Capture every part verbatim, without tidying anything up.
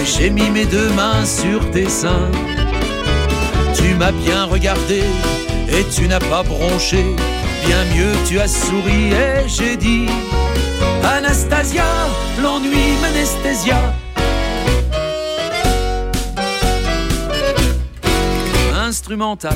et j'ai mis mes deux mains sur tes seins. Tu m'as bien regardé et tu n'as pas bronché. Bien mieux tu as souri et j'ai dit Anastasia, l'ennui m'anesthésia. Instrumental.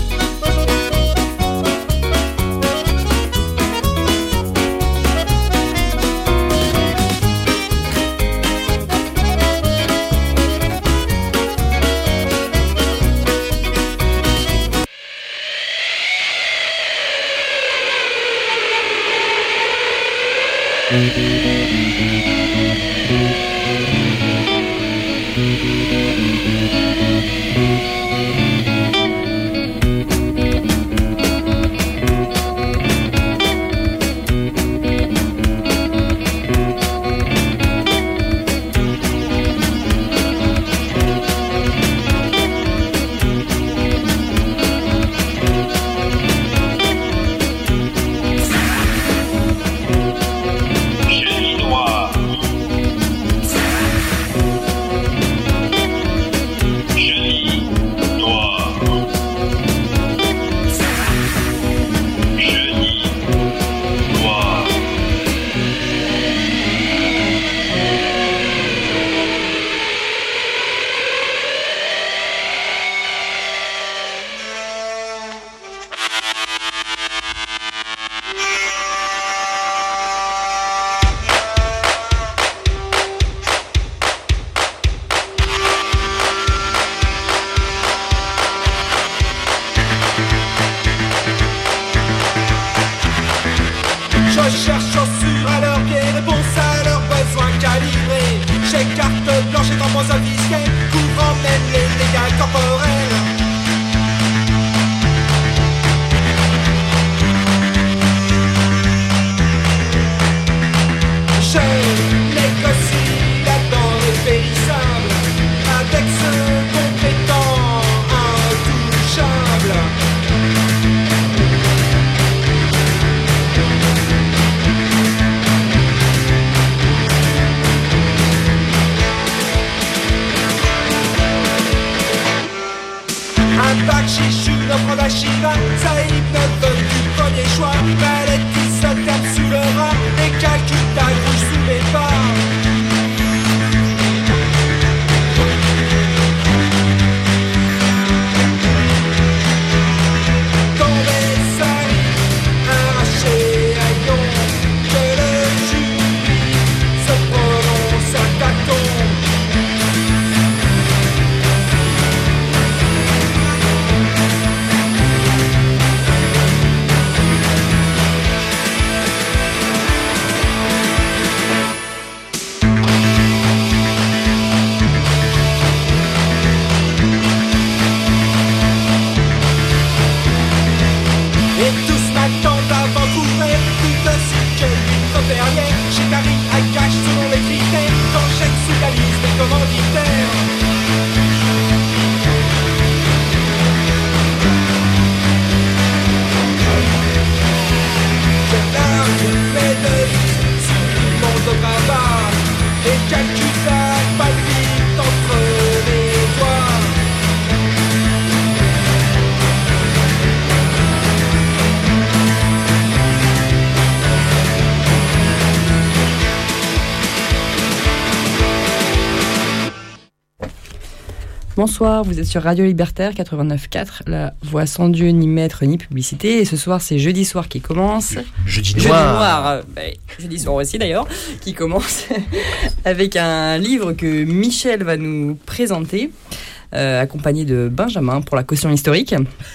Bonsoir, vous êtes sur Radio Libertaire quatre-vingt-neuf virgule quatre, la voix sans Dieu, ni maître, ni publicité. Et ce soir, c'est Jeudi Soir qui commence. Jeudi Noir. Jeudi Noir. Noir, bah, Jeudi Soir aussi d'ailleurs, qui commence avec un livre que Michel va nous présenter, euh, accompagné de Benjamin pour la caution historique.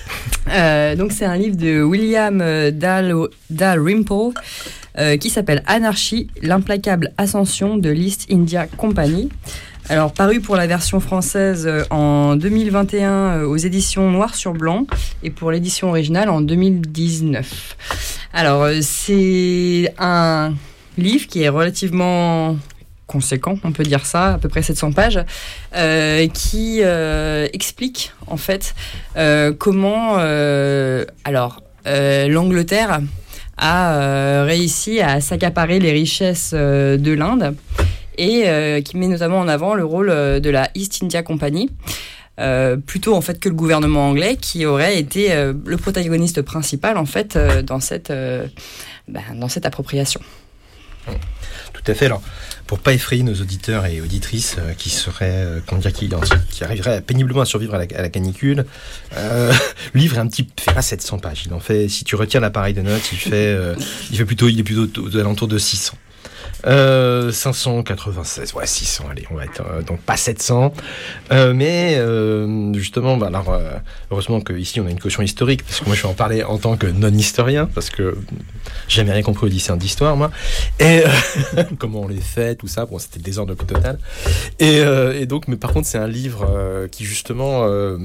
Euh, donc c'est un livre de William Dal- Dalrymple euh, qui s'appelle Anarchie, l'implacable ascension de l'East India Company. Alors, paru pour la version française en deux mille vingt et un aux éditions Noir sur Blanc et pour l'édition originale en deux mille dix-neuf. Alors, c'est un livre qui est relativement conséquent, on peut dire ça, à peu près sept cents pages, euh, qui euh, explique en fait euh, comment euh, alors, euh, l'Angleterre a euh, réussi à s'accaparer les richesses euh, de l'Inde. et euh, qui met notamment en avant le rôle euh, de la East India Company, euh, plutôt en fait que le gouvernement anglais, qui aurait été euh, le protagoniste principal en fait euh, dans cette euh, ben, dans cette appropriation. Tout à fait. Alors, pour pas effrayer nos auditeurs et auditrices euh, qui seraient, euh, comment dire, qui, qui arriveraient péniblement à survivre à la, à la canicule, euh, le livre est un petit, fait pas sept cents pages. Il en fait, si tu retiens l'appareil de notes, il fait, euh, il fait plutôt, il est plutôt aux alentours de six cents. Euh, cinq cent quatre-vingt-seize, ouais, six cents, allez, on va être, euh, donc pas sept cents, euh, mais euh, justement, bah, alors, euh, heureusement qu'ici on a une caution historique, parce que moi je vais en parler en tant que non-historien, parce que j'ai jamais rien compris au lycéen d'histoire, moi, et euh, comment on les fait, tout ça, bon, c'était le désordre total, et, euh, et donc, mais par contre, c'est un livre euh, qui justement, euh,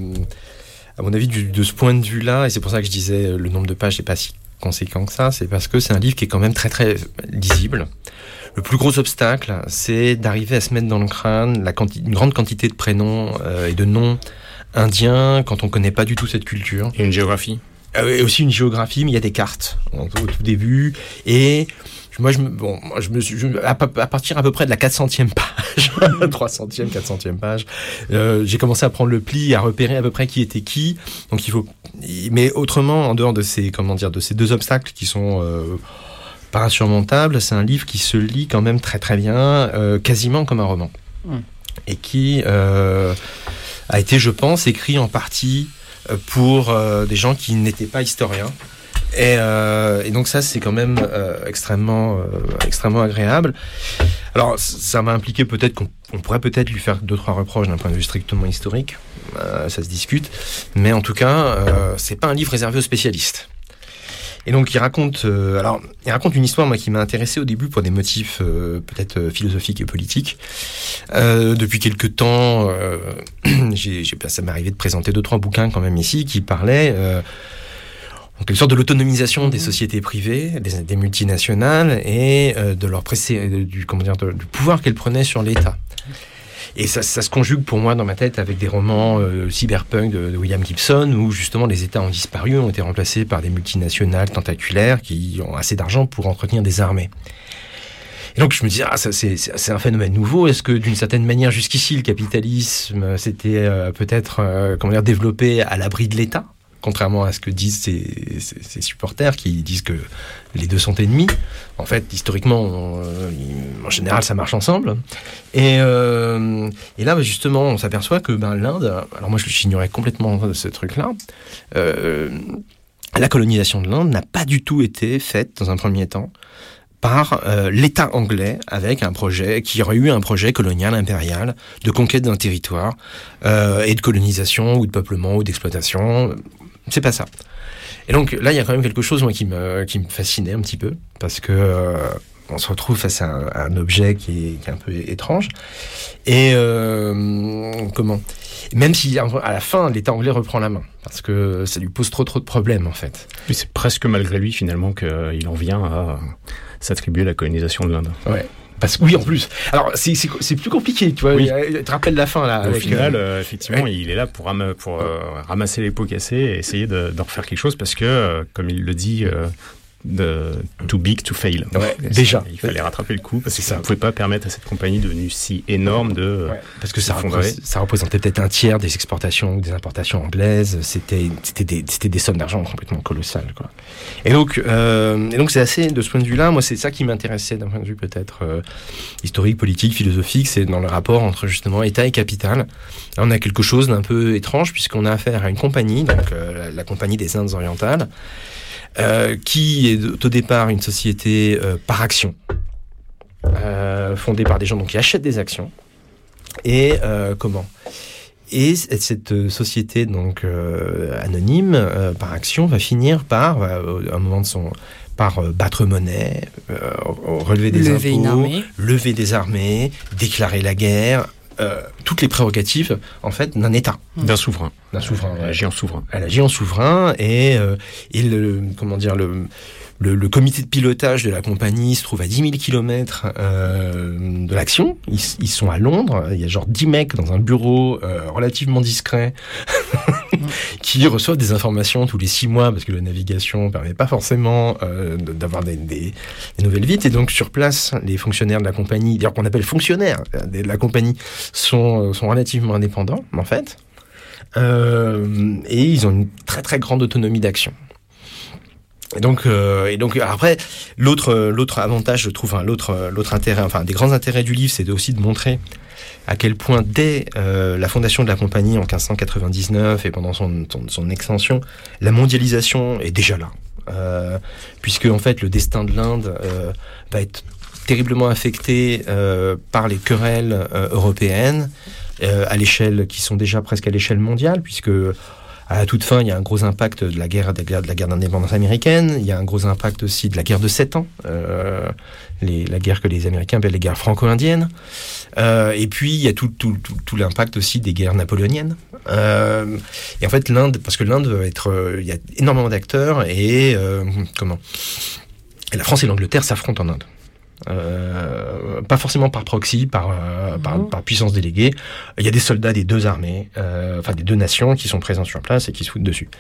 à mon avis, du, de ce point de vue-là, et c'est pour ça que je disais le nombre de pages n'est pas si conséquent que ça, c'est parce que c'est un livre qui est quand même très très lisible. Le plus gros obstacle, c'est d'arriver à se mettre dans le crâne la quanti- une grande quantité de prénoms euh, et de noms indiens quand on connaît pas du tout cette culture. Et une géographie. Euh, et aussi une géographie, mais il y a des cartes au, au tout début. Et moi, je me, bon, moi, je me suis, je, à, à partir à peu près de la quatre centième page, trois centième, quatre centième page, euh, j'ai commencé à prendre le pli, à repérer à peu près qui était qui. Donc il faut, mais autrement, en dehors de ces, comment dire, de ces deux obstacles qui sont euh, pas insurmontables, c'est un livre qui se lit quand même très très bien, euh, quasiment comme un roman, mmh. et qui euh, a été, je pense, écrit en partie pour euh, des gens qui n'étaient pas historiens. Et, euh, et donc ça, c'est quand même euh, extrêmement, euh, extrêmement agréable. Alors, ça m'a impliqué peut-être qu'on on pourrait peut-être lui faire deux trois reproches d'un point de vue strictement historique. Euh, ça se discute, mais en tout cas, euh, c'est pas un livre réservé aux spécialistes. Et donc il raconte, euh, alors il raconte une histoire moi qui m'a intéressé au début pour des motifs euh, peut-être euh, philosophiques et politiques. Euh, depuis quelques temps, euh, j'ai, j'ai, ça m'est arrivé de présenter deux trois bouquins quand même ici qui parlaient euh, en quelque sorte de l'autonomisation des sociétés privées, des, des multinationales et euh, de leur pressé, du comment dire, de, du pouvoir qu'elles prenaient sur l'État. Et ça, ça se conjugue pour moi dans ma tête avec des romans euh, cyberpunk de, de William Gibson où justement les États ont disparu, ont été remplacés par des multinationales tentaculaires qui ont assez d'argent pour entretenir des armées. Et donc je me dis, ah, ça, c'est, c'est un phénomène nouveau. Est-ce que d'une certaine manière jusqu'ici le capitalisme s'était euh, peut-être euh, comment dire, développé à l'abri de l'État ? Contrairement à ce que disent ses, ses, ses supporters qui disent que les deux sont ennemis. En fait, historiquement, on, en général, ça marche ensemble. Et, euh, et là, justement, on s'aperçoit que ben, l'Inde... Alors moi, j'ignorais complètement ce truc-là. Euh, la colonisation de l'Inde n'a pas du tout été faite, dans un premier temps, par euh, l'État anglais avec un projet qui aurait eu un projet colonial impérial de conquête d'un territoire euh, et de colonisation ou de peuplement ou d'exploitation. C'est pas ça. Et donc là, il y a quand même quelque chose moi qui me qui me fascinait un petit peu parce que euh, on se retrouve face à un, à un objet qui est, qui est un peu étrange et euh, comment même si à la fin l'État anglais reprend la main parce que ça lui pose trop trop de problèmes en fait. Mais c'est presque malgré lui finalement qu'il en vient à s'attribuer la colonisation de l'Inde. Ouais. Parce que oui, en plus. Alors, c'est, c'est, c'est plus compliqué, tu vois. Oui. Tu te rappelles la fin, là. Au avec, final, euh... euh, effectivement, ouais. il est là pour, ram- pour euh, ramasser les pots cassés et essayer de, d'en refaire quelque chose parce que, euh, comme il le dit, euh, de too big to fail. Ouais, déjà. Il fallait rattraper le coup parce que c'est ça ne pouvait pas permettre à cette compagnie devenue si énorme de ouais. Parce que ça, représent, ça représentait peut-être un tiers des exportations ou des importations anglaises. C'était, c'était, des, c'était des sommes d'argent complètement colossales, quoi. Et donc, euh, et donc c'est assez, de ce point de vue-là, moi, c'est ça qui m'intéressait d'un point de vue peut-être euh, historique, politique, philosophique, c'est dans le rapport entre justement État et capital. Là, on a quelque chose d'un peu étrange puisqu'on a affaire à une compagnie, donc euh, la, la compagnie des Indes orientales, Euh, qui est au départ une société euh, par action, euh, fondée par des gens donc, qui achètent des actions. Et euh, comment Et cette société donc euh, anonyme euh, par action va finir par, euh, à un moment de son, par euh, battre monnaie, euh, relever des lever impôts, lever des armées, déclarer la guerre. Euh, toutes les prérogatives en fait d'un État, d'un souverain, d'un souverain. Elle agit en souverain. Elle agit en souverain et euh, et le comment dire le, le le comité de pilotage de la compagnie se trouve à dix mille kilomètres euh, de l'action. Ils, ils sont à Londres. Il y a genre dix mecs dans un bureau euh, relativement discret qui reçoivent des informations tous les six mois parce que la navigation permet pas forcément euh, d'avoir des, des, des nouvelles vite. Et donc sur place, les fonctionnaires de la compagnie, d'ailleurs qu'on appelle fonctionnaires de la compagnie, sont sont relativement indépendants en fait, euh, et ils ont une très très grande autonomie d'action. Et donc, euh, et donc après, l'autre, l'autre avantage, je trouve, hein, l'autre, l'autre intérêt, enfin, des grands intérêts du livre, c'est aussi de montrer à quel point, dès euh, la fondation de la compagnie en quinze cent quatre-vingt-dix-neuf et pendant son, son, son extension, la mondialisation est déjà là, euh, puisque en fait, le destin de l'Inde euh, va être terriblement affecté euh, par les querelles euh, européennes euh, à l'échelle, qui sont déjà presque à l'échelle mondiale, puisque à la toute fin, il y a un gros impact de la guerre, de la guerre, de la guerre d'indépendance américaine. Il y a un gros impact aussi de la guerre de sept ans, euh, les, la guerre que les Américains appellent les guerres franco-indiennes. Euh, et puis, il y a tout, tout, tout, tout l'impact aussi des guerres napoléoniennes. Euh, et en fait, l'Inde, parce que l'Inde va être, euh, il y a énormément d'acteurs et euh, comment et la France et l'Angleterre s'affrontent en Inde. Euh, pas forcément par proxy, par, euh, mmh. par, par puissance déléguée. Il y a des soldats des deux armées, euh, enfin des deux nations qui sont présents sur place et qui se foutent dessus.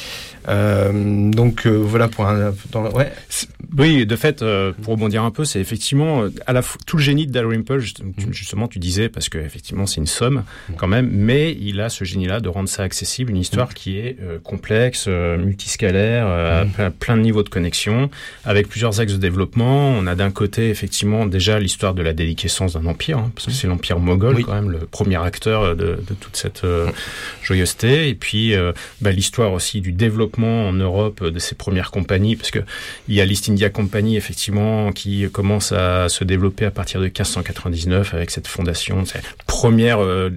Euh, donc euh, voilà pour un. Dans, ouais. Oui, de fait, euh, pour rebondir un peu, c'est effectivement euh, à la f- tout le génie de Dalrymple. Just, tu, justement, tu disais parce que effectivement, c'est une somme quand même, mais il a ce génie-là de rendre ça accessible, une histoire qui est euh, complexe, euh, multiscalaire, euh, à plein, plein de niveaux de connexion, avec plusieurs axes de développement. On a d'un côté effectivement déjà l'histoire de la déliquescence d'un empire, hein, parce que c'est l'empire moghol oui. quand même le premier acteur de, de toute cette euh, joyeuseté, et puis euh, bah, l'histoire aussi du développement en Europe de ces premières compagnies, parce que il y a l'East India Company effectivement qui commence à se développer à partir de quinze cent quatre-vingt-dix-neuf avec cette fondation, cette première euh,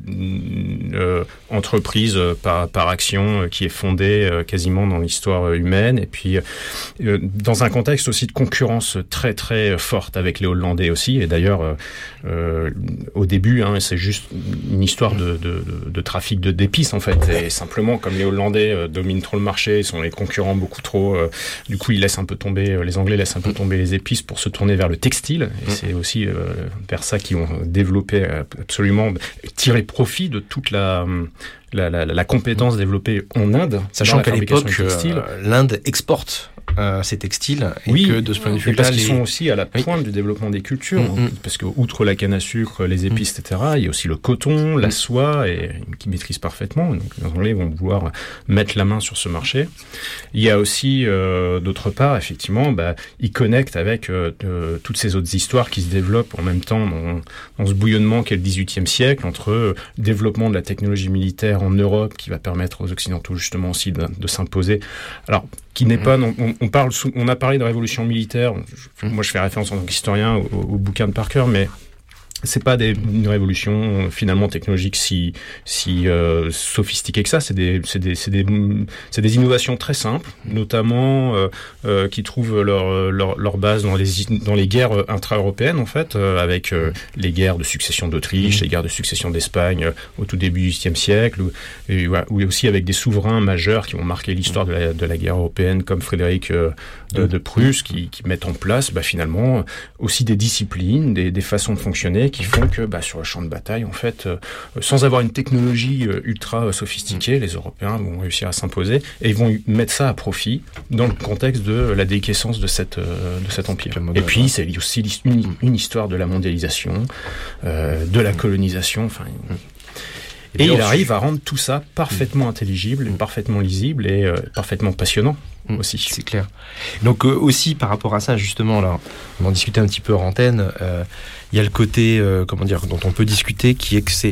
euh, entreprise par, par action euh, qui est fondée euh, quasiment dans l'histoire humaine, et puis euh, dans un contexte aussi de concurrence très très forte avec les Hollandais aussi, et d'ailleurs euh, euh, au début hein, c'est juste une histoire de, de, de, de trafic de d'épices en fait, et simplement comme les Hollandais euh, dominent trop le marché, sont les concurrents beaucoup trop, euh, du coup ils laissent un peu tomber, euh, les Anglais laissent un peu tomber les épices pour se tourner vers le textile, et c'est aussi euh, vers ça qu'ils ont développé euh, absolument, tiré profit de toute la la, la, la compétence développée en Inde, sachant qu'à l'époque euh, l'Inde exporte Euh, ces textiles, et oui, que de ce point de vue parce là, qu'ils les... sont aussi à la pointe oui. du développement des cultures, mm-hmm. parce que outre la canne à sucre, les épices, mm-hmm. et cetera, il y a aussi le coton, la soie, et qui maîtrisent parfaitement. Donc les Anglais vont vouloir mettre la main sur ce marché. Il y a aussi euh, d'autre part, effectivement, bah, ils connectent avec euh, de, toutes ces autres histoires qui se développent en même temps dans, dans ce bouillonnement qu'est le dix-huitième siècle, entre euh, développement de la technologie militaire en Europe qui va permettre aux Occidentaux justement aussi de, de s'imposer. Alors qui n'est pas, on, on parle, sous, on a parlé de révolution militaire. Je, moi, je fais référence en tant qu'historien au, au bouquin de Parker, mais c'est pas des, une révolution finalement technologique si si euh, sophistiquée que ça. C'est des c'est des c'est des c'est des innovations très simples, notamment euh, euh, qui trouvent leur leur leur base dans les dans les guerres intra-européennes en fait, euh, avec euh, les guerres de succession d'Autriche, les guerres de succession d'Espagne euh, au tout début du huitième siècle, ou, et, ouais, ou aussi avec des souverains majeurs qui vont marquer l'histoire de la de la guerre européenne, comme Frédéric euh, de, de Prusse, qui qui mettent en place bah, finalement aussi des disciplines, des des façons de fonctionner qui font que bah, sur le champ de bataille, en fait, euh, sans avoir une technologie euh, ultra euh, sophistiquée, les Européens vont réussir à s'imposer et ils vont mettre ça à profit dans le contexte de la déliquescence de, cette, euh, de cet empire. Et puis, c'est aussi une, une histoire de la mondialisation, euh, de la colonisation, enfin... Et, et il arrive à rendre tout ça parfaitement intelligible, mmh. parfaitement lisible et euh, parfaitement passionnant mmh. aussi. C'est clair. Donc euh, aussi par rapport à ça, justement, là, on en discutait un petit peu hors antenne, euh, il y a le côté, euh, comment dire, dont on peut discuter, qui est que c'est...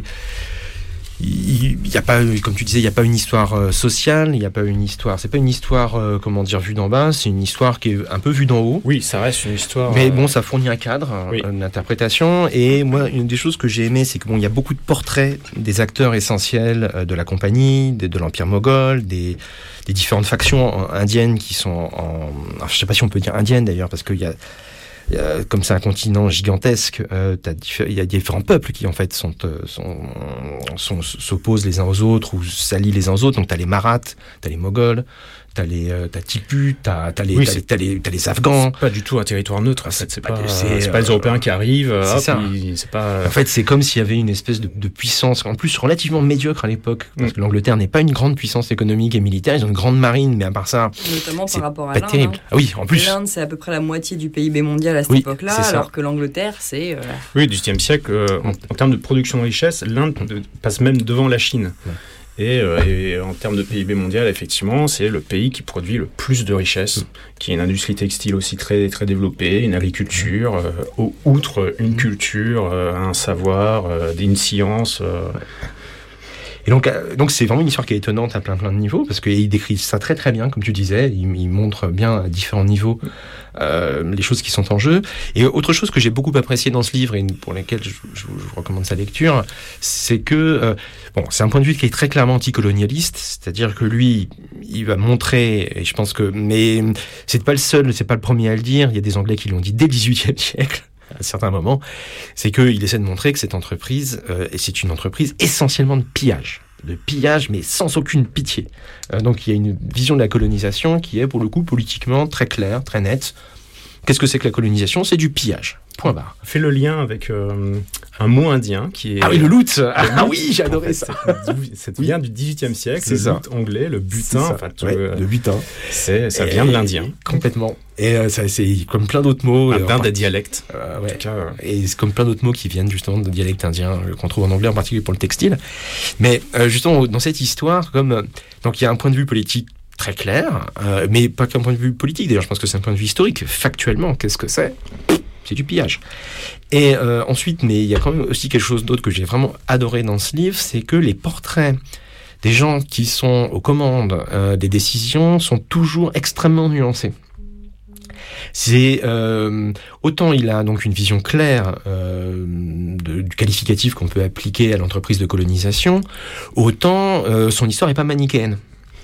Il n'y a pas, comme tu disais, il n'y a pas une histoire euh, sociale, il n'y a pas une histoire, c'est pas une histoire, euh, comment dire, vue d'en bas, c'est une histoire qui est un peu vue d'en haut. Oui, ça reste une histoire. Mais bon, ça fournit un cadre, oui. une interprétation. Et moi, une des choses que j'ai aimé, c'est que bon, il y a beaucoup de portraits des acteurs essentiels euh, de la compagnie, de, de l'Empire moghol, des, des différentes factions indiennes qui sont en, enfin, je sais pas si on peut dire indiennes d'ailleurs, parce qu'il y a, Euh, comme c'est un continent gigantesque, euh, il y a différents peuples qui en fait sont, sont, sont, s'opposent les uns aux autres ou s'allient les uns aux autres. Donc t'as les Maraths, t'as les Moghols, t'as les, euh, t'as Tipu, t'as, t'as les, oui, t'as, les, t'as les, t'as les Afghans. C'est pas du tout un territoire neutre. En fait, c'est, c'est pas, pas c'est, c'est pas les euh, Européens qui arrivent. C'est hop, ça. ils, c'est pas. En fait, c'est comme s'il y avait une espèce de, de puissance, en plus relativement médiocre à l'époque, parce mm. que l'Angleterre n'est pas une grande puissance économique et militaire. Ils ont une grande marine, mais à part ça, notamment c'est par rapport à pas l'Inde. terrible. Hein. Ah oui, en plus. L'Inde, c'est à peu près la moitié du P I B mondial à cette oui, époque-là, alors que l'Angleterre, c'est. Euh... Oui, du dix-septième siècle, euh, en, en termes de production de richesse, l'Inde de, passe même devant la Chine. Ouais. Et, euh, et en termes de P I B mondial, effectivement, c'est le pays qui produit le plus de richesses, mmh. qui a une industrie textile aussi très, très développée, une agriculture, euh, outre une culture, euh, un savoir, euh, une science. Euh. Et donc, euh, donc c'est vraiment une histoire qui est étonnante à plein plein de niveaux, parce qu'il décrit ça très très bien, comme tu disais, il, il montre bien à différents niveaux euh, les choses qui sont en jeu. Et autre chose que j'ai beaucoup apprécié dans ce livre, et pour laquelle je, je, je vous recommande sa lecture, c'est que, euh, bon, c'est un point de vue qui est très clairement anticolonialiste, c'est-à-dire que lui, il va montrer, et je pense que, mais c'est pas le seul, c'est pas le premier à le dire, il y a des Anglais qui l'ont dit dès le dix-huitième siècle, à certains moments, c'est qu'il essaie de montrer que cette entreprise, euh, et c'est une entreprise essentiellement de pillage. De pillage, mais sans aucune pitié. Euh, donc il y a une vision de la colonisation qui est, pour le coup, politiquement très claire, très nette. Qu'est-ce que c'est que la colonisation ? C'est du pillage. Point barre. Fais le lien avec euh, un mot indien qui est... Ah oui, le loot. Ah, ah oui, j'ai adoré en fait, ça. Ça vient du dix-huitième siècle, c'est le ça. loot anglais, le butin. Enfin, ouais, euh, le butin. C'est, ça vient et, de l'indien. Complètement. Et euh, ça, c'est comme plein d'autres mots. Un enfin, des dialectes. Euh, ouais. En tout cas, euh... Et c'est comme plein d'autres mots qui viennent justement de dialectes indiens, qu'on trouve en anglais en particulier pour le textile. Mais euh, justement, dans cette histoire, comme euh, donc il y a un point de vue politique très clair, euh, mais pas qu'un point de vue politique d'ailleurs, je pense que c'est un point de vue historique. Factuellement, qu'est-ce que c'est ? C'est du pillage. Et euh, ensuite, mais il y a quand même aussi quelque chose d'autre que j'ai vraiment adoré dans ce livre, c'est que les portraits des gens qui sont aux commandes euh, des décisions sont toujours extrêmement nuancés. C'est euh, autant il a donc une vision claire euh, de, du qualificatif qu'on peut appliquer à l'entreprise de colonisation, autant euh, son histoire est pas manichéenne.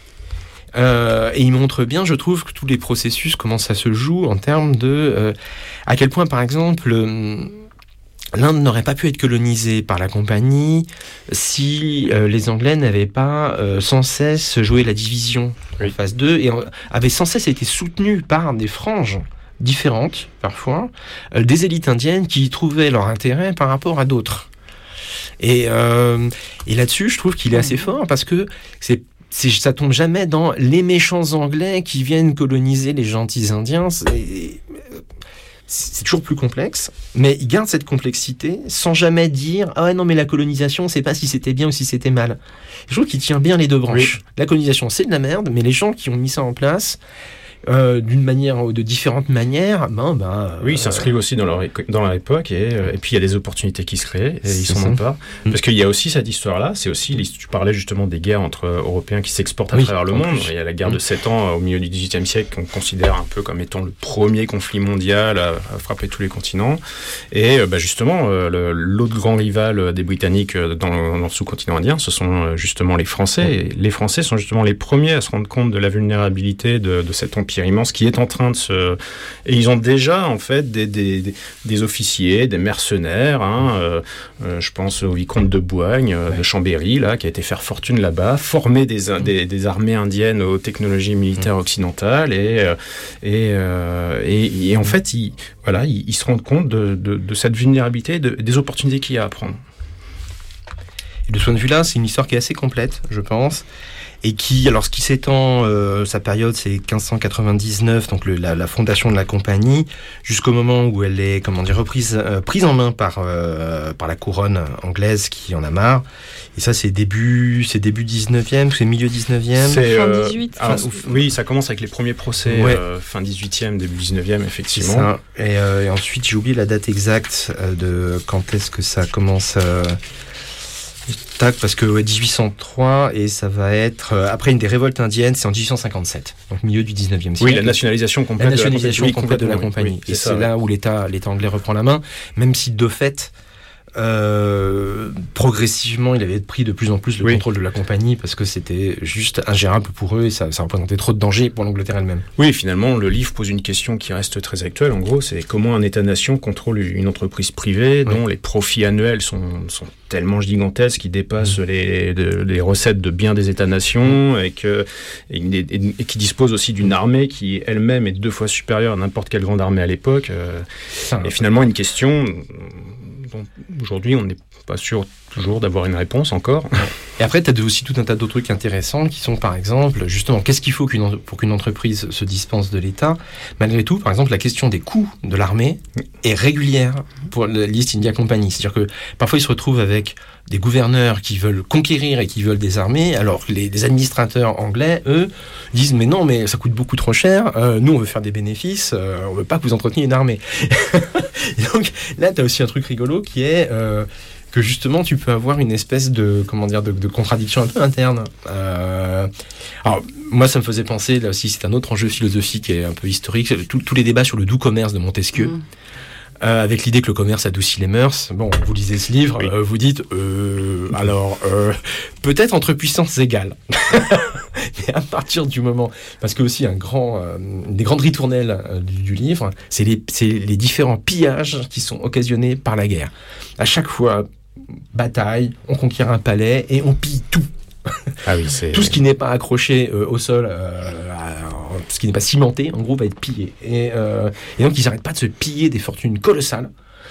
Euh, et il montre bien, je trouve, que tous les processus, comment ça se joue en termes de euh, à quel point, par exemple, euh, l'Inde n'aurait pas pu être colonisée par la compagnie si euh, les Anglais n'avaient pas euh, sans cesse joué la division oui. en phase deux et euh, avaient sans cesse été soutenus par des franges différentes, parfois, euh, des élites indiennes qui y trouvaient leur intérêt par rapport à d'autres. Et, euh, et là-dessus, je trouve qu'il est assez fort parce que c'est C'est, ça tombe jamais dans les méchants Anglais qui viennent coloniser les gentils Indiens. C'est, c'est toujours plus complexe, mais il garde cette complexité sans jamais dire « Ah ouais, non, mais la colonisation, on sait pas si c'était bien ou si c'était mal. » Je trouve qu'il tient bien les deux branches. Oui. La colonisation, c'est de la merde, mais les gens qui ont mis ça en place... Euh, d'une manière ou de différentes manières, ben, ben, oui, ils s'inscrivent euh, aussi dans leur, dans leur époque et, euh, et puis il y a des opportunités qui se créent et ils s'en ont pas. Mmh. Parce qu'il y a aussi cette histoire-là, c'est aussi, tu parlais justement des guerres entre Européens qui s'exportent à oui, travers le monde. Plus. Il y a la guerre mmh. de sept ans au milieu du dix-huitième siècle qu'on considère un peu comme étant le premier conflit mondial à, à frapper tous les continents. Et bah, justement, euh, le, l'autre grand rival des Britanniques dans, dans le sous-continent indien, ce sont justement les Français. Mmh. Et les Français sont justement les premiers à se rendre compte de la vulnérabilité de, de cet empire immense qui est en train de se... Et ils ont déjà, en fait, des, des, des, des officiers, des mercenaires. Hein, euh, euh, je pense au vicomte de Boigne, euh, ouais. de Chambéry, là, qui a été faire fortune là-bas, former des, des, des armées indiennes aux technologies militaires occidentales. Et, euh, et, euh, et, et en fait, ils, voilà, ils, ils se rendent compte de, de, de cette vulnérabilité, de, des opportunités qu'il y a à prendre. Et de ce point de vue-là, c'est une histoire qui est assez complète, je pense. Et qui, alors ce qui s'étend, euh, sa période c'est quinze cent quatre-vingt-dix-neuf, donc le, la, la fondation de la compagnie, jusqu'au moment où elle est, comment dire, reprise, euh, prise en main par euh, par la couronne anglaise qui en a marre. Et ça c'est début, c'est début dix-neuvième, c'est milieu dix-neuvième. C'est fin euh, dix-huit. Alors, oui, ça commence avec les premiers procès, ouais. euh, fin dix-huitième, début dix-neuvième, effectivement. Ça. Et, euh, et ensuite j'ai oublié la date exacte euh, de quand est-ce que ça commence. Euh, Tac, parce que ouais, dix-huit cent trois et ça va être euh, après une des révoltes indiennes, c'est en dix-huit cent cinquante-sept, donc milieu du dix-neuvième siècle. Oui, la nationalisation complète, la nationalisation de, la complète de la compagnie. Oui, et c'est, c'est ça, là ouais. où l'État, l'État anglais reprend la main, même si de fait, euh, progressivement, il avait pris de plus en plus le oui. contrôle de la compagnie parce que c'était juste ingérable pour eux et ça, ça représentait trop de danger pour l'Angleterre elle-même. Oui, finalement, le livre pose une question qui reste très actuelle. En gros, c'est comment un État-nation contrôle une entreprise privée dont oui. les profits annuels sont, sont tellement gigantesques qu'ils dépassent mmh. les, de, les recettes de bien des États-nations et, que, et, et, et qui dispose aussi d'une armée qui elle-même est deux fois supérieure à n'importe quelle grande armée à l'époque. Euh, et finalement, une question dont aujourd'hui on n'est pas sûr toujours d'avoir une réponse encore. Et après, tu as aussi tout un tas d'autres trucs intéressants qui sont, par exemple, justement, qu'est-ce qu'il faut qu'une, pour qu'une entreprise se dispense de l'État ? Malgré tout, par exemple, la question des coûts de l'armée est régulière pour l'East India Company. C'est-à-dire que parfois, ils se retrouvent avec des gouverneurs qui veulent conquérir et qui veulent des armées, alors que les, les administrateurs anglais, eux, disent « mais non, mais ça coûte beaucoup trop cher, euh, nous, on veut faire des bénéfices, euh, on veut pas que vous entreteniez une armée. » Et donc, là, tu as aussi un truc rigolo qui est... Euh, que justement tu peux avoir une espèce de comment dire de, de contradiction un peu interne. Euh, alors moi ça me faisait penser là aussi c'est un autre enjeu philosophique et un peu historique tous les débats sur le doux commerce de Montesquieu. Mmh. Euh, avec l'idée que le commerce adoucit les mœurs. Bon, vous lisez ce livre, oui. euh, vous dites euh, alors euh, peut-être entre puissances égales. Mais à partir du moment, parce que aussi un grand, euh, des grandes ritournelles euh, du, du livre, c'est les, c'est les différents pillages qui sont occasionnés par la guerre. À chaque fois, bataille, on conquiert un palais et on pille tout. Ah oui, c'est... Tout ce qui n'est pas accroché euh, au sol, euh, à, ce qui n'est pas cimenté, en gros, va être pillé. Et, euh, et donc, ils n'arrêtent pas de se piller des fortunes colossales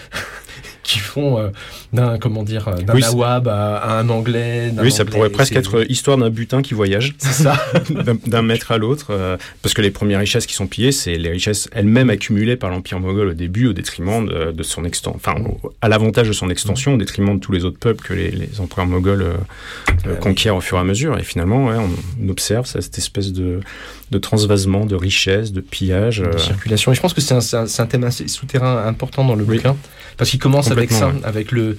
qui font euh, d'un, comment dire, d'un oui, nawab à, à un anglais. Oui, anglais, ça pourrait presque être histoire d'un butin qui voyage. C'est ça. d'un, d'un maître à l'autre. Euh, parce que les premières richesses qui sont pillées, c'est les richesses elles-mêmes accumulées par l'Empire moghol au début, au détriment de, de son extension. Enfin, au, à l'avantage de son extension, au détriment de tous les autres peuples que les, les empereurs moghols euh, euh, conquièrent au fur et à mesure. Et finalement, ouais, on observe ça, cette espèce de, de transvasement, de richesse, de pillage. De euh... circulation. Et je pense que c'est un, c'est un, c'est un thème assez souterrain important dans le oui. bouquin. Parce qu'il commence avec ça, ouais. avec le...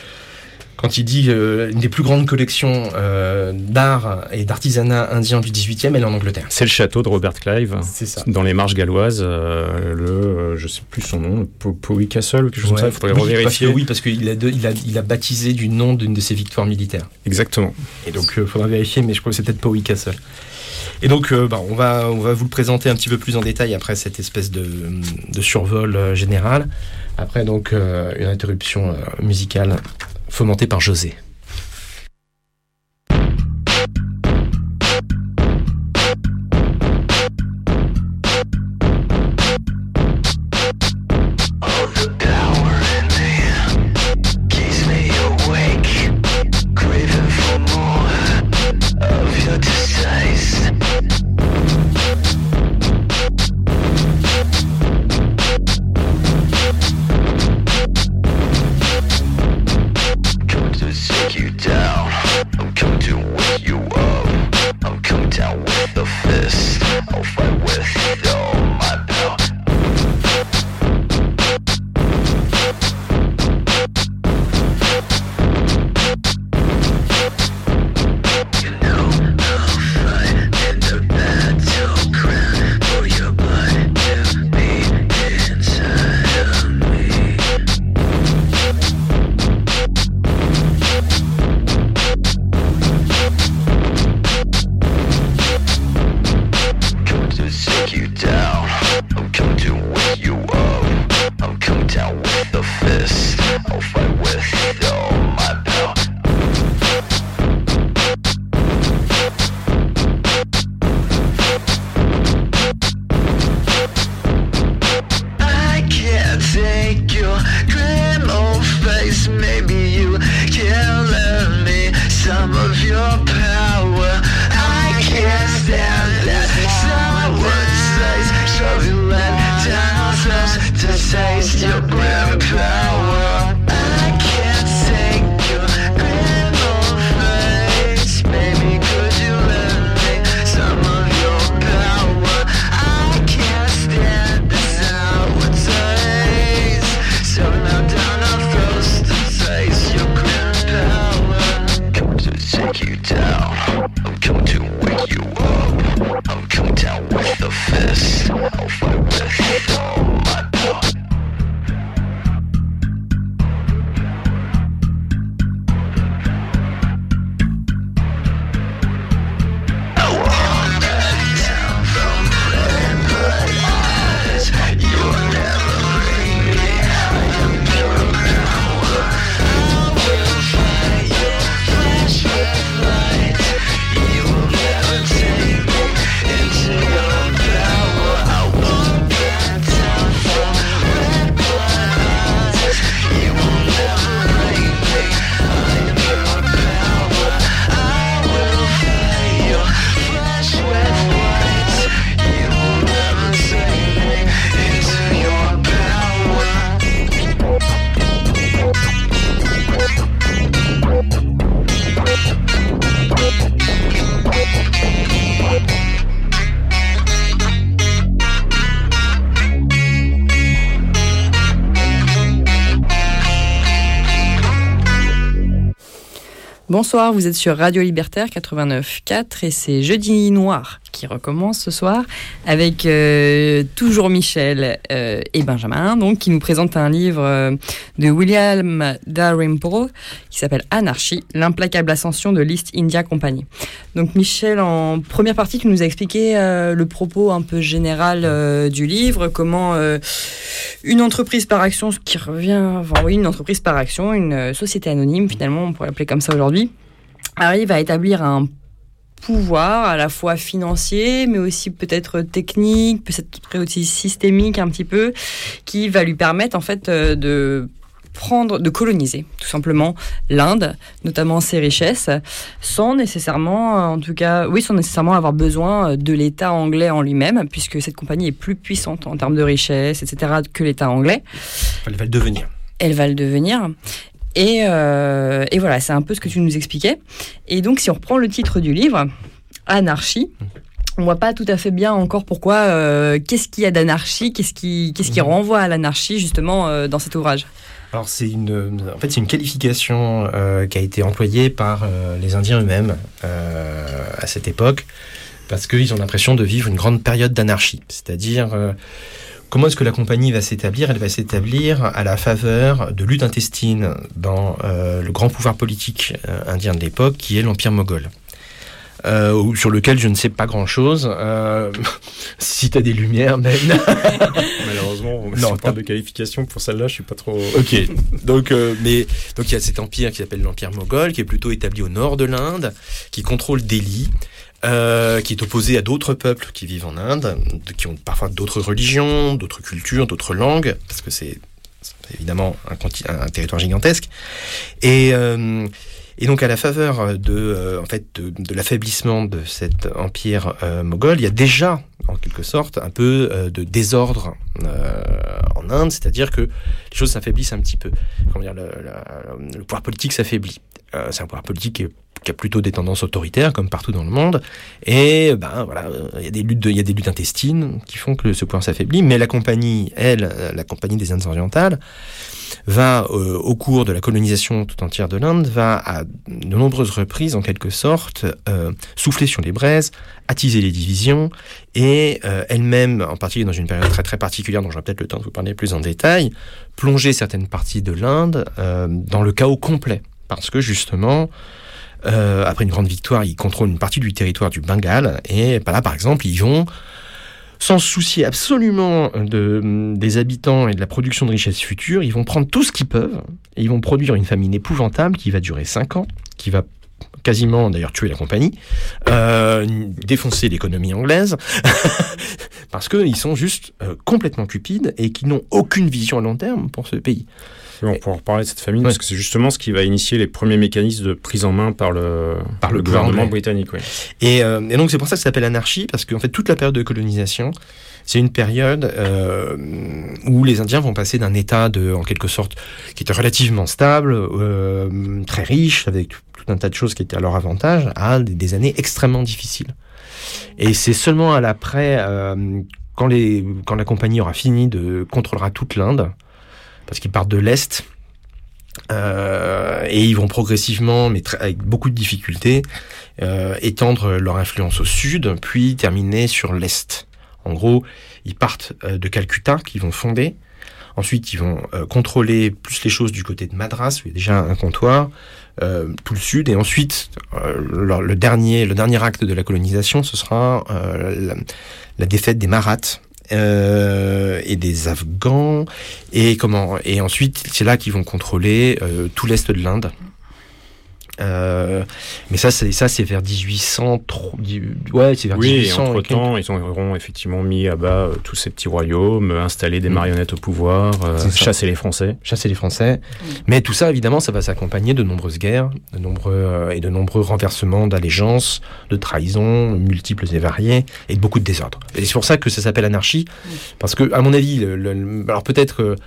Quand il dit euh, une des plus grandes collections euh, d'art et d'artisanat indien du dix-huitième, elle est en Angleterre. C'est le château de Robert Clive, c'est ça. Dans les marches galloises, euh, le, euh, je sais plus son nom, le Powys Castle ou quelque chose ouais. comme ça, il faudrait oui, revérifier. Parce que, oui, parce qu'il a, de, il a, il a baptisé du nom d'une de ses victoires militaires. Exactement. Et donc, il euh, faudra vérifier, mais je crois que c'est peut-être Powys Castle. Et donc, euh, bah, on, va, on va vous le présenter un petit peu plus en détail après cette espèce de, de survol euh, général. Après, donc, euh, une interruption euh, musicale fomentée par José. Bonsoir, vous êtes sur Radio Libertaire quatre-vingt-neuf virgule quatre et c'est Jeudi Noir qui recommence ce soir avec euh, toujours Michel euh, et Benjamin, donc qui nous présentent un livre euh, de William Dalrymple qui s'appelle Anarchie, l'implacable ascension de l'East India Company. Donc Michel, en première partie, tu nous as expliqué euh, le propos un peu général euh, du livre, comment euh, une entreprise par action, ce qui revient, enfin oui, une entreprise par action, une société anonyme finalement, on pourrait l'appeler comme ça aujourd'hui, arrive à établir un pouvoir à la fois financier, mais aussi peut-être technique, peut-être aussi systémique un petit peu, qui va lui permettre en fait de prendre, de coloniser tout simplement l'Inde, notamment ses richesses, sans nécessairement, en tout cas, oui, sans nécessairement avoir besoin de l'État anglais en lui-même, puisque cette compagnie est plus puissante en termes de richesses, et cetera, que l'État anglais. Elle va le devenir. Elle va le devenir. Et, euh, et voilà, c'est un peu ce que tu nous expliquais. Et donc, si on reprend le titre du livre, Anarchie, on voit pas tout à fait bien encore pourquoi, euh, qu'est-ce qu'il y a d'anarchie, qu'est-ce qui, qu'est-ce qui mmh. renvoie à l'anarchie, justement, euh, dans cet ouvrage. Alors, c'est une, en fait, c'est une qualification euh, qui a été employée par euh, les Indiens eux-mêmes euh, à cette époque, parce qu'ils ont l'impression de vivre une grande période d'anarchie. C'est-à-dire... Euh, Comment est-ce que la compagnie va s'établir ? Elle va s'établir à la faveur de luttes intestines dans euh, le grand pouvoir politique euh, indien de l'époque, qui est l'Empire moghol, euh, sur lequel je ne sais pas grand-chose. Euh, si tu as des lumières, même. Malheureusement, on non, parle de qualification pour celle-là, je suis pas trop... Ok, donc euh, mais donc il y a cet empire qui s'appelle l'Empire moghol, qui est plutôt établi au nord de l'Inde, qui contrôle Delhi. Euh, qui est opposé à d'autres peuples qui vivent en Inde, qui ont parfois d'autres religions, d'autres cultures, d'autres langues, parce que c'est, c'est évidemment un, conti- un territoire gigantesque. Et, euh, et donc à la faveur de, euh, en fait, de, de l'affaiblissement de cet empire euh, moghol, il y a déjà, en quelque sorte, un peu euh, de désordre euh, en Inde, c'est-à-dire que les choses s'affaiblissent un petit peu. Comment dire, le, le, le pouvoir politique s'affaiblit. Euh, c'est un pouvoir politique qui est qui a plutôt des tendances autoritaires, comme partout dans le monde. Et ben voilà, il y a des luttes, de, il y a des luttes intestines qui font que ce pouvoir s'affaiblit. Mais la compagnie, elle, la compagnie des Indes orientales, va euh, au cours de la colonisation tout entière de l'Inde, va à de nombreuses reprises, en quelque sorte, euh, souffler sur les braises, attiser les divisions, et euh, elle-même, en particulier dans une période très très particulière, dont j'aurai peut-être le temps de vous parler plus en détail, plonger certaines parties de l'Inde euh, dans le chaos complet, parce que justement. Euh, après une grande victoire, ils contrôlent une partie du territoire du Bengale, et bah là, par exemple, ils vont, sans se soucier absolument de, des habitants et de la production de richesses futures, ils vont prendre tout ce qu'ils peuvent, et ils vont produire une famine épouvantable qui va durer cinq ans, qui va quasiment d'ailleurs tuer la compagnie, euh, défoncer l'économie anglaise, parce qu'ils sont juste euh, complètement cupides et qui n'ont aucune vision à long terme pour ce pays. On pourra reparler de cette famine, ouais. Parce que c'est justement ce qui va initier les premiers mécanismes de prise en main par le, par le, le gouvernement britannique. Ouais. Et, euh, et donc c'est pour ça que ça s'appelle anarchie, parce qu'en fait toute la période de colonisation, c'est une période euh, où les Indiens vont passer d'un état de, en quelque sorte, qui était relativement stable, euh, très riche, avec tout un tas de choses qui étaient à leur avantage, à des, des années extrêmement difficiles. Et c'est seulement à l'après, euh, quand, les, quand la compagnie aura fini de contrôlera toute l'Inde, parce qu'ils partent de l'Est, euh, et ils vont progressivement, mais très, avec beaucoup de difficultés, euh, étendre leur influence au Sud, puis terminer sur l'Est. En gros, ils partent euh, de Calcutta, qu'ils vont fonder. Ensuite, ils vont euh, contrôler plus les choses du côté de Madras, où il y a déjà un comptoir, euh, tout le Sud. Et ensuite, euh, le, le, dernier, le dernier acte de la colonisation, ce sera euh, la, la défaite des Marathas. Euh, et des Afghans, et comment et ensuite c'est là qu'ils vont contrôler euh, tout l'est de l'Inde. Euh, mais ça, c'est ça, c'est vers dix-huit cents. Ouais, c'est vers oui, dix-huit cents. Et entre-temps, ils auront effectivement mis à bas euh, tous ces petits royaumes, installé des marionnettes au pouvoir, euh, chassé les Français. Chasser les Français. Mmh. Mais tout ça, évidemment, ça va s'accompagner de nombreuses guerres, de nombreux euh, et de nombreux renversements d'allégeances, de trahisons multiples et variées, et de beaucoup de désordre. Et c'est pour ça que ça s'appelle anarchie, mmh. parce que, à mon avis, le, le, alors peut-être. Euh,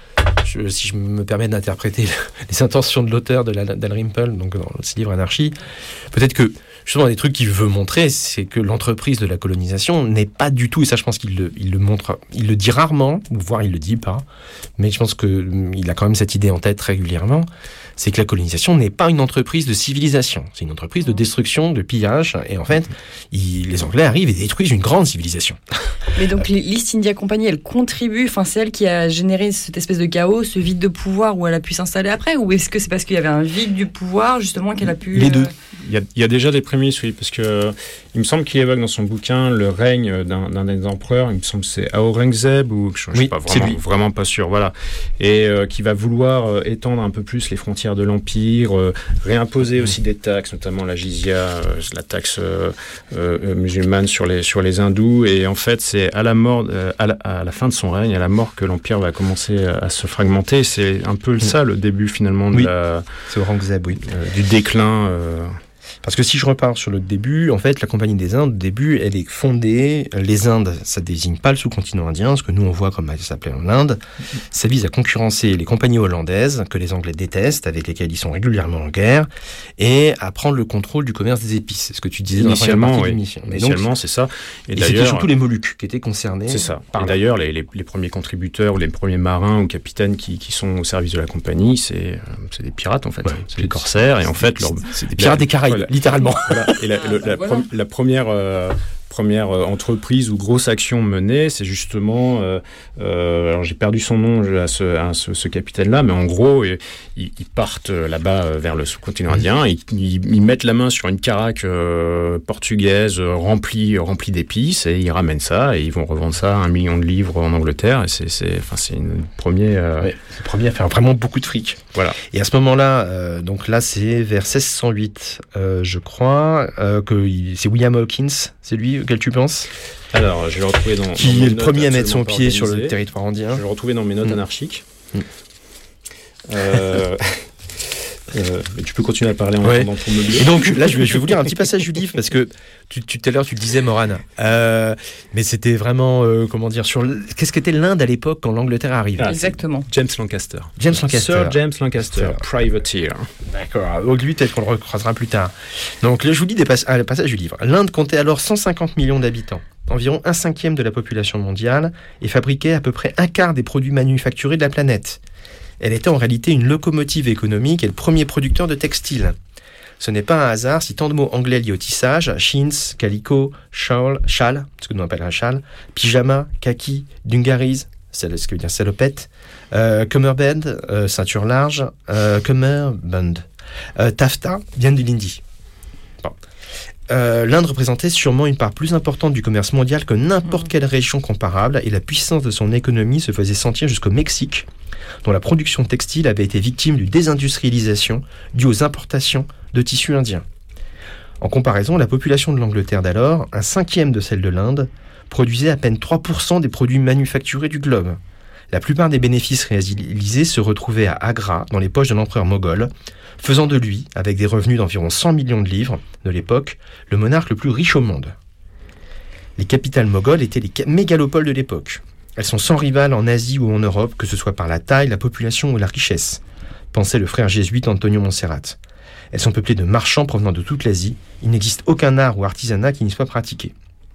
je, si je me permets d'interpréter les intentions de l'auteur de la, Dalrymple, donc dans ce livre Anarchie, peut-être que justement, des trucs qu'il veut montrer, c'est que l'entreprise de la colonisation n'est pas du tout, et ça je pense qu'il le, il le montre, il le dit rarement, voire il le dit pas, mais je pense qu'il a quand même cette idée en tête régulièrement, c'est que la colonisation n'est pas une entreprise de civilisation, c'est une entreprise de destruction, de pillage, et en fait, il, les Anglais arrivent et détruisent une grande civilisation. Mais donc l'East India Company, elle contribue, enfin c'est elle qui a généré cette espèce de chaos, ce vide de pouvoir où elle a pu s'installer après, ou est-ce que c'est parce qu'il y avait un vide du pouvoir justement qu'elle a pu... Les deux. Euh... Il y, a, il y a déjà des prémices, oui, parce que il me semble qu'il évoque dans son bouquin le règne d'un, d'un des empereurs, il me semble que c'est Aurangzeb, ou je ne suis pas vraiment, vraiment pas sûr, voilà, et euh, qui va vouloir euh, étendre un peu plus les frontières de l'Empire, euh, réimposer mmh. aussi des taxes, notamment la jizya, euh, la taxe euh, euh, musulmane sur les, sur les hindous, et en fait, c'est à la, mort, euh, à, la, à la fin de son règne, à la mort, que l'Empire va commencer à, à se fragmenter, c'est un peu mmh. ça le début finalement de oui. la, c'est Aurangzeb, oui. euh, du déclin... Euh, Parce que si je repars sur le début, en fait, la Compagnie des Indes, au début, elle est fondée, les Indes, ça désigne pas le sous-continent indien, ce que nous on voit comme ça s'appelait l'Inde, ça vise à concurrencer les compagnies hollandaises, que les Anglais détestent, avec lesquelles ils sont régulièrement en guerre, et à prendre le contrôle du commerce des épices, c'est ce que tu disais dans la première partie oui. de l'émission. Mais Initialement, donc, c'est ça. Et, et c'était surtout les Moluques qui étaient concernés. C'est ça. Et d'ailleurs, les, les, les premiers contributeurs, ou les premiers marins ou capitaines qui, qui sont au service de la compagnie, c'est, c'est des pirates en fait, ouais, c'est des corsaires, et en fait... C'est, leur... c'est des pirates des Caraïbes, voilà. Littéralement. Voilà. Et la, le, la, voilà. pro- la première, euh, première euh, entreprise ou grosse action menée, c'est justement, euh, euh, alors j'ai perdu son nom à ce, à ce, ce capitaine-là, mais en gros, ils, ils partent là-bas vers le sous-continent indien, ils, ils, ils mettent la main sur une caraque euh, portugaise remplie, remplie d'épices, et ils ramènent ça, et ils vont revendre ça à un million de livres en Angleterre, et c'est, c'est, enfin, c'est une première... Euh... Ouais, c'est le premier à faire vraiment beaucoup de fric. Voilà. Et à ce moment-là, euh, donc là, c'est vers seize cent huit, euh, je crois, euh, que il, c'est William Hawkins, c'est lui auquel tu penses ? Alors, je vais le retrouver dans... Qui dans est le premier à mettre son pied organisé. sur le territoire indien. Je vais le retrouver dans mes notes mmh. anarchiques. Mmh. Euh... Euh, tu peux continuer à parler en ouais. attendant pour meubler. Et donc là, je vais, je vais vous lire un petit passage du livre parce que tu, tu, tout à l'heure tu le disais, Morane, euh, mais c'était vraiment euh, comment dire sur le, qu'est-ce qu'était l'Inde à l'époque quand l'Angleterre arrive. Ah, exactement. James Lancaster. James Lancaster. Sir James Lancaster, privateer. D'accord. Donc lui, peut-être qu'on le recroisera plus tard. Donc là, je vous lis des pass- ah, le passage du livre. L'Inde comptait alors cent cinquante millions d'habitants, environ un cinquième de la population mondiale, et fabriquait à peu près un quart des produits manufacturés de la planète. Elle était en réalité une locomotive économique et le premier producteur de textiles. Ce n'est pas un hasard si tant de mots anglais liés au tissage, chintz, calico, châle, châle, ce que nous appellons un châle, pyjama, kaki, dungarees, c'est ce que veut dire salopette, euh, cummerbund, euh, ceinture large, euh, cummerbund, euh, taffeta, viennent du Hindi. Bon. Euh, L'Inde représentait sûrement une part plus importante du commerce mondial que n'importe quelle région comparable, et la puissance de son économie se faisait sentir jusqu'au Mexique, dont la production textile avait été victime d'une désindustrialisation due aux importations de tissus indiens. En comparaison, la population de l'Angleterre d'alors, un cinquième de celle de l'Inde, produisait à peine trois pour cent des produits manufacturés du globe. La plupart des bénéfices réalisés se retrouvaient à Agra, dans les poches de l'empereur moghol, faisant de lui, avec des revenus d'environ cent millions de livres de l'époque, le monarque le plus riche au monde. Les capitales mogholes étaient les mégalopoles de l'époque. Elles sont sans rival en Asie ou en Europe, que ce soit par la taille, la population ou la richesse, pensait le frère jésuite Antonio Monserrat. Elles sont peuplées de marchands provenant de toute l'Asie. Il n'existe aucun art ou artisanat qui n'y soit pratiqué.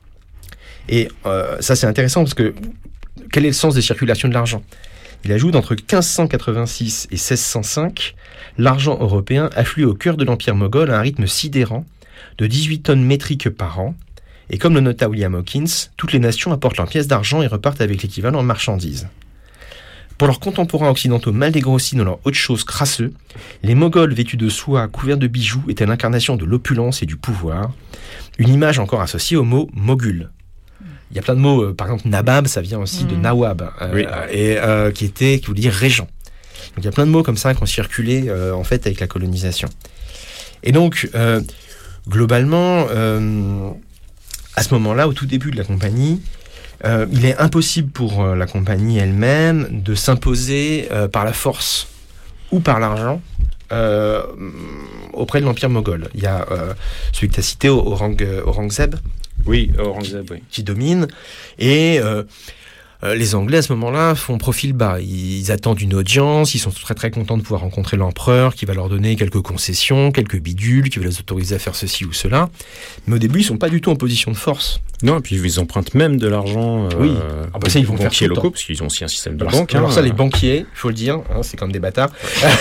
Et euh, ça, c'est intéressant parce que quel est le sens des circulations de l'argent ? Il ajoute entre quinze cent quatre-vingt-six et seize cent cinq, l'argent européen afflue au cœur de l'Empire moghol à un rythme sidérant de dix-huit tonnes métriques par an. Et comme le nota William Hawkins, toutes les nations apportent leurs pièces d'argent et repartent avec l'équivalent en marchandises. Pour leurs contemporains occidentaux mal dégrossis dans leurs hautes choses crasseux, les Moghols vêtus de soie, couverts de bijoux, étaient l'incarnation de l'opulence et du pouvoir, une image encore associée au mot moghul. Il y a plein de mots, euh, par exemple Nabab, ça vient aussi mmh. de Nawab, euh, oui. et euh, qui était, qui voulait dire régent. Donc il y a plein de mots comme ça qui ont circulé euh, en fait avec la colonisation. Et donc euh, globalement, euh, à ce moment-là, au tout début de la compagnie, euh, il est impossible pour euh, la compagnie elle-même de s'imposer euh, par la force ou par l'argent euh, auprès de l'Empire moghol. Il y a euh, celui que tu as cité, Orang, Aurangzeb. Oui, Aurangzeb, oui. Qui domine. Et euh, euh, les Anglais à ce moment-là font profil bas. Ils, ils attendent une audience, ils sont très très contents de pouvoir rencontrer l'empereur, qui va leur donner quelques concessions, quelques bidules, qui va les autoriser à faire ceci ou cela. Mais au début, ils sont pas du tout en position de force. Non, et puis ils empruntent même de l'argent. Euh, oui. Ah bah ça, ils vont faire banquiers tout le locaux, temps. parce qu'ils ont aussi un système de alors, banque. Alors hein, ça, les banquiers, il faut le dire, hein, c'est comme des bâtards.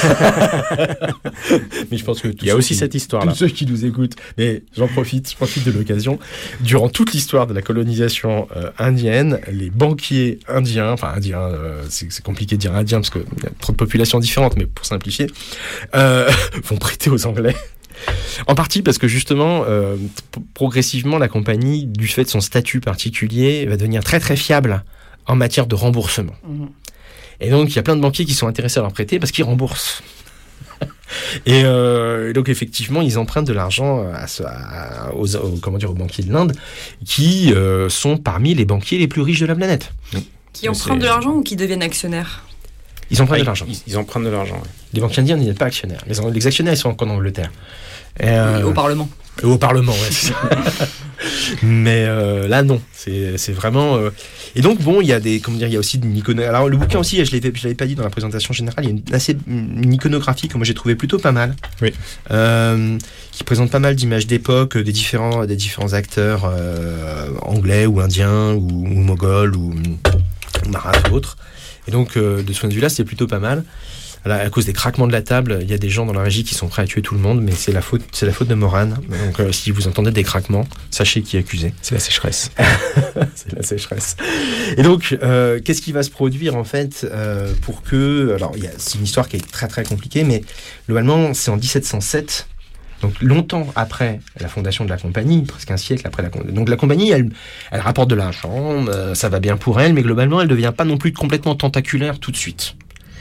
Mais je pense que il y a aussi qui, cette histoire-là. Tous ceux qui nous écoutent, mais j'en profite, je profite de l'occasion. Durant toute l'histoire de la colonisation euh, indienne, les banquiers indiens, enfin indiens, euh, c'est, c'est compliqué de dire indiens parce qu'il y a trop de populations différentes, mais pour simplifier, euh, vont prêter aux Anglais. En partie parce que justement, euh, p- progressivement, la compagnie, du fait de son statut particulier, va devenir très très fiable en matière de remboursement. Mmh. Et donc, il y a plein de banquiers qui sont intéressés à leur prêter parce qu'ils remboursent. Et, euh, et donc, effectivement, ils empruntent de l'argent à, à, aux, aux, comment dire, aux banquiers de l'Inde qui euh, sont parmi les banquiers les plus riches de la planète. Qui empruntent de l'argent ou qui deviennent actionnaires ? Ils empruntent ah, de l'argent. Ils, ils empruntent de l'argent, oui. Les banquiers indiens n'y sont pas actionnaires. Les, les actionnaires, ils sont encore en Angleterre. Et, euh, au Parlement. Au Parlement, ouais. C'est ça. Mais euh, là, non. C'est, c'est vraiment. Euh... Et donc, bon, il y a des, comment dire, il y a aussi une iconographie. Alors, le bouquin aussi, je l'avais, je l'avais pas dit dans la présentation générale. Il y a une, assez, une iconographie que moi j'ai trouvé plutôt pas mal. Oui. Euh, qui présente pas mal d'images d'époque des différents, des différents acteurs euh, anglais ou indiens ou, ou moghols ou, ou maraths ou autres. Et donc, euh, de ce point de vue-là, c'est plutôt pas mal. Alors, à cause des craquements de la table, il y a des gens dans la régie qui sont prêts à tuer tout le monde, mais c'est la faute, c'est la faute de Morane. Donc, euh, si vous entendez des craquements, sachez qui est accusé. C'est la sécheresse. C'est la sécheresse. Et donc, euh, qu'est-ce qui va se produire en fait euh, pour que, alors, il y a, c'est une histoire qui est très très compliquée, mais globalement, c'est en dix-sept cent sept. Donc longtemps après la fondation de la compagnie, presque un siècle après la compagnie. Donc la compagnie, elle, elle rapporte de l'argent, euh, ça va bien pour elle, mais globalement, elle ne devient pas non plus complètement tentaculaire tout de suite.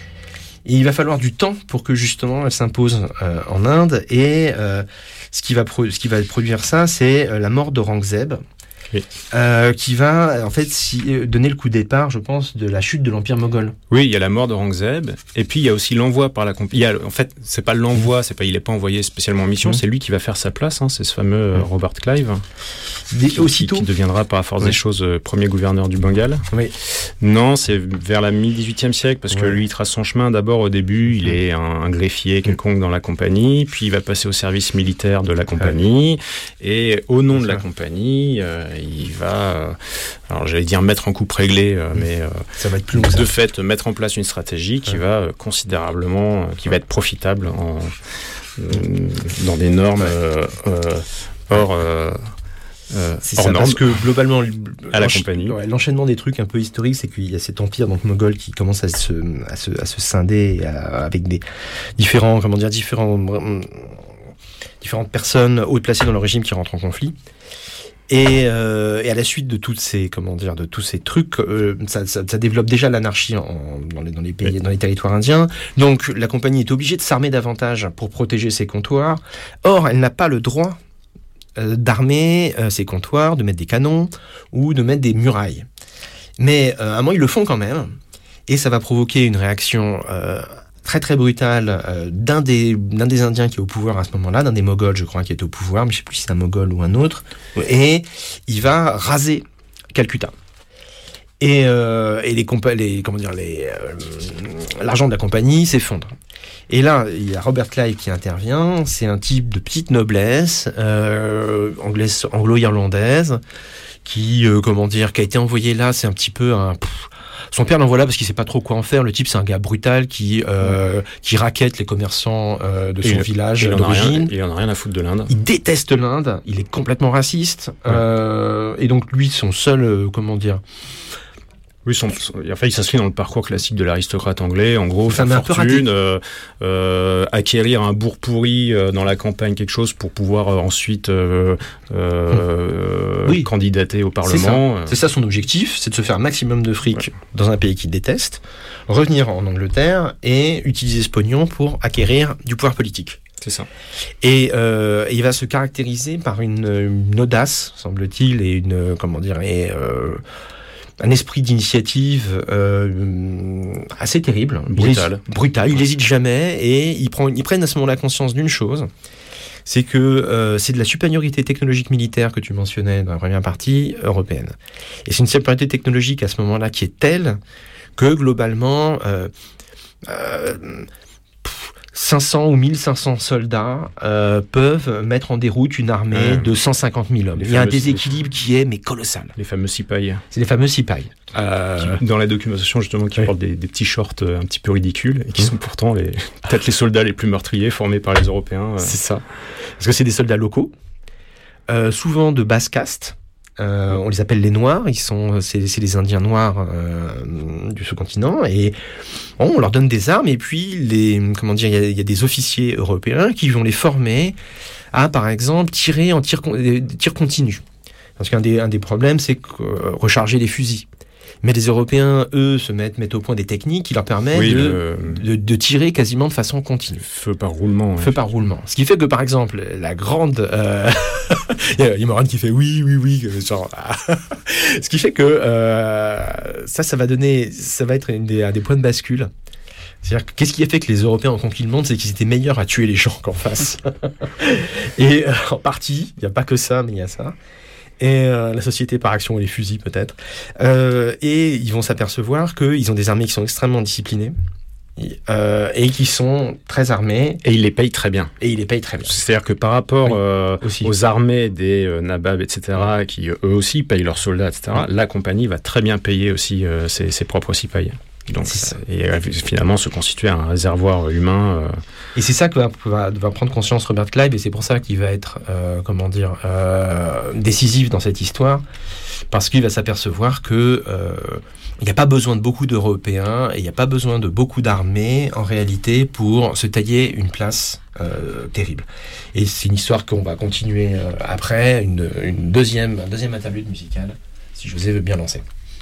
Et il va falloir du temps pour que justement elle s'impose euh, en Inde. Et euh, ce qui va pro- ce qui va produire ça, c'est euh, la mort d'Aurangzeb. Oui. Euh, qui va en fait si, euh, donner le coup de départ, je pense, de la chute de l'empire moghol. Oui, il y a la mort d'Aurangzeb, et puis il y a aussi l'envoi par la compagnie. En fait, c'est pas l'envoi, c'est pas, il est pas envoyé spécialement en mission, mmh. c'est lui qui va faire sa place. Hein, c'est ce fameux mmh. Robert Clive, Des, qui, aussitôt, qui deviendra par la force oui. des choses euh, premier gouverneur du Bengale. Oui. Non, c'est vers la mi-dix-huitième siècle, parce que oui. lui il trace son chemin. D'abord, au début, il est un, un greffier quelconque dans la compagnie, puis il va passer au service militaire de la compagnie, et au nom de la compagnie, euh, il va alors j'allais dire mettre en coupe réglée, euh, mais euh, ça va être plus long, de ça. fait mettre en place une stratégie qui ouais. va euh, considérablement, euh, qui va être profitable en, euh, dans des normes euh, euh, hors, euh, euh, c'est hors ça, normes. Parce que globalement, à la compagnie. Ouais, l'enchaînement des trucs un peu historiques, c'est qu'il y a cet empire donc moghol qui commence à se, à se, à se scinder à, avec des différents, comment dire, différents, différentes personnes haut placées dans le régime qui rentrent en conflit. Et, euh, et à la suite de toutes ces, comment dire, de tous ces trucs, euh, ça, ça, ça développe déjà l'anarchie en, dans, les, dans les pays, oui. dans les territoires indiens. Donc, la compagnie est obligée de s'armer davantage pour protéger ses comptoirs. Or, elle n'a pas le droit euh, d'armer euh, ses comptoirs, de mettre des canons ou de mettre des murailles. Mais euh, à un moment, ils le font quand même, et ça va provoquer une réaction euh, très très brutale euh, d'un des d'un des Indiens qui est au pouvoir à ce moment-là, d'un des Moghols, je crois, qui est au pouvoir, mais je sais plus si c'est un Moghol ou un autre, et il va raser Calcutta. Et, euh, et les, compa- les comment dire les euh, l'argent de la compagnie s'effondre. Et là, il y a Robert Clive qui intervient. C'est un type de petite noblesse euh, anglaise, anglo-irlandaise qui euh, comment dire qui a été envoyé là. C'est un petit peu un pff, son père l'envoie là parce qu'il sait pas trop quoi en faire. Le type, c'est un gars brutal qui euh, qui raquette les commerçants euh, de son il, village il d'origine. Rien, il en a rien à foutre de l'Inde. Il déteste l'Inde. Il est complètement raciste. Ouais. Euh, et donc lui, son seul, euh, comment dire. Oui, son, son, enfin, il s'inscrit dans le parcours classique de l'aristocrate anglais. En gros, faire fortune, euh, euh, acquérir un bourg pourri euh, dans la campagne, quelque chose pour pouvoir euh, ensuite euh, euh, oui. candidater au Parlement. C'est ça. c'est ça son objectif, c'est de se faire un maximum de fric ouais. dans un pays qu'il déteste, revenir en Angleterre et utiliser ce pognon pour acquérir du pouvoir politique. C'est ça. Et, euh, et il va se caractériser par une, une audace, semble-t-il, et une comment dire et euh, un esprit d'initiative euh, assez terrible, brutal, il brutal. Il n'hésite jamais et il prend, ils prennent à ce moment-là conscience d'une chose, c'est que euh, c'est de la supériorité technologique militaire que tu mentionnais dans la première partie européenne. Et c'est une supériorité technologique à ce moment-là qui est telle que globalement euh, euh, cinq cents ou mille cinq cents soldats euh, peuvent mettre en déroute une armée mmh. de cent cinquante mille hommes. Il y a un déséquilibre qui est mais colossal. Les fameux sipailles. C'est les fameux sipailles. Euh... Dans la documentation justement qui oui. portent des, des petits shorts un petit peu ridicules et qui mmh. sont pourtant les, peut-être les soldats les plus meurtriers formés par les Européens. Euh... C'est ça. Parce que c'est des soldats locaux, euh, souvent de basse caste. Euh, on les appelle les Noirs, ils sont, c'est, c'est les Indiens noirs euh, du sous-continent, et bon, on leur donne des armes, et puis les, comment dire, il y a, y a des officiers européens qui vont les former à, par exemple, tirer en tir, tir continu. Parce qu'un des, un des problèmes, c'est que, euh, recharger les fusils. Mais les Européens, eux, se mettent, mettent au point des techniques qui leur permettent oui, de, le... de, de tirer quasiment de façon continue. Feu par roulement. Feu par roulement. Ce qui fait que, par exemple, la grande... Euh... il y a Moran qui fait oui, oui, oui. Genre... Ce qui fait que euh, ça, ça va donner... Ça va être une des, un des points de bascule. C'est-à-dire que qu'est-ce qui a fait que les Européens ont conquis le monde, c'est qu'ils étaient meilleurs à tuer les gens qu'en face. Et euh, en partie, il n'y a pas que ça, mais il y a ça. Et euh, la société par action et les fusils peut-être. Euh, et ils vont s'apercevoir qu'ils ont des armées qui sont extrêmement disciplinées euh, et qui sont très armées. Et ils les payent très bien. Et ils les payent très bien. C'est-à-dire que par rapport oui, euh, aux armées des euh, nababs, et cetera, qui eux aussi payent leurs soldats, et cetera, oui. la compagnie va très bien payer aussi euh, ses, ses propres sipailles. Donc, et euh, finalement se constituer un réservoir humain. Euh... Et c'est ça que va, va, va prendre conscience Robert Clive, et c'est pour ça qu'il va être, euh, comment dire, euh, décisif dans cette histoire, parce qu'il va s'apercevoir que euh, il n'y a pas besoin de beaucoup d'Européens et il n'y a pas besoin de beaucoup d'armées en réalité pour se tailler une place euh, terrible. Et c'est une histoire qu'on va continuer euh, après, une, une deuxième, un deuxième interlude musical, si José veut bien lancer.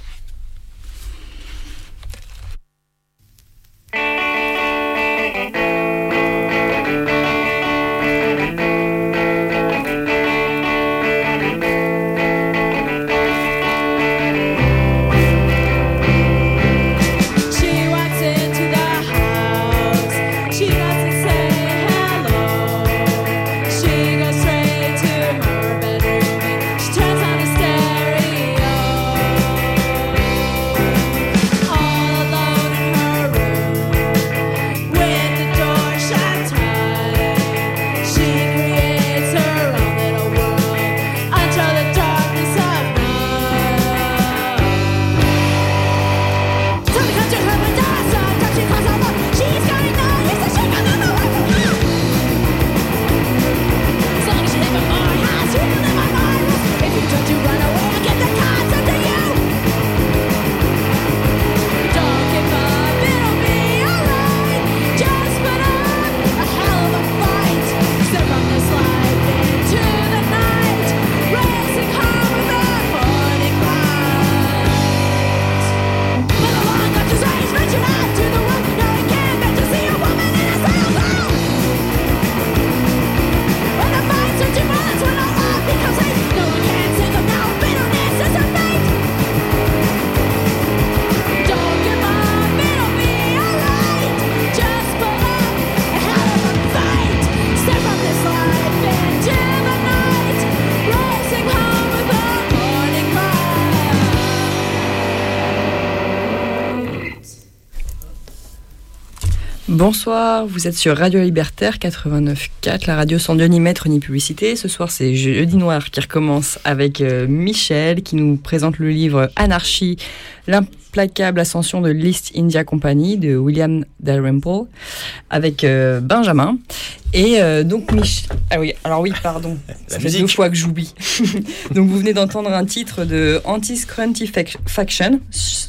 Bonsoir, vous êtes sur Radio Libertaire quatre-vingt-neuf virgule quatre, la radio sans Dieu ni maître ni publicité. Ce soir, c'est Jeudi Noir qui recommence avec euh, Michel qui nous présente le livre Anarchie, l'implacable ascension de l'East India Company de William Dalrymple avec euh, Benjamin. Et euh, donc, Mich... ah oui, alors oui, pardon, ça fait deux fois que j'oublie. Donc, vous venez d'entendre un titre de Anti-Scrunty Faction,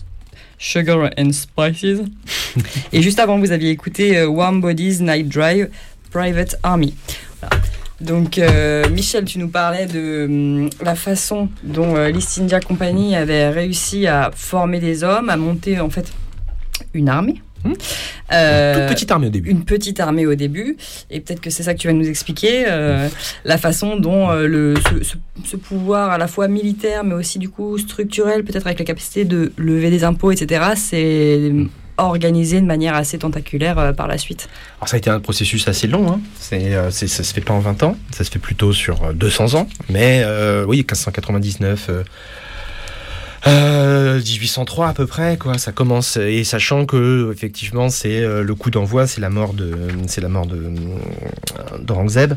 Sugar and Spices. Et juste avant, vous aviez écouté uh, Warm Bodies Night Drive Private Army. Voilà. Donc, euh, Michel, tu nous parlais de um, la façon dont euh, l'East India Company avait réussi à former des hommes, à monter en fait une armée. Mmh. Euh, une toute petite armée au début. Une petite armée au début. Et peut-être que c'est ça que tu vas nous expliquer, euh, la façon dont euh, le, ce, ce, ce pouvoir à la fois militaire, mais aussi du coup structurel, peut-être avec la capacité de lever des impôts, et cetera, c'est organisé de manière assez tentaculaire euh, par la suite. Alors ça a été un processus assez long, hein. c'est, euh, c'est, ça se fait pas en vingt ans, ça se fait plutôt sur deux cents ans, mais euh, oui, quinze cent quatre-vingt-dix-neuf, euh, euh, dix-huit cent trois à peu près, quoi, ça commence, et sachant que effectivement c'est euh, le coup d'envoi, c'est la mort de, c'est la mort de d'Aurangzeb.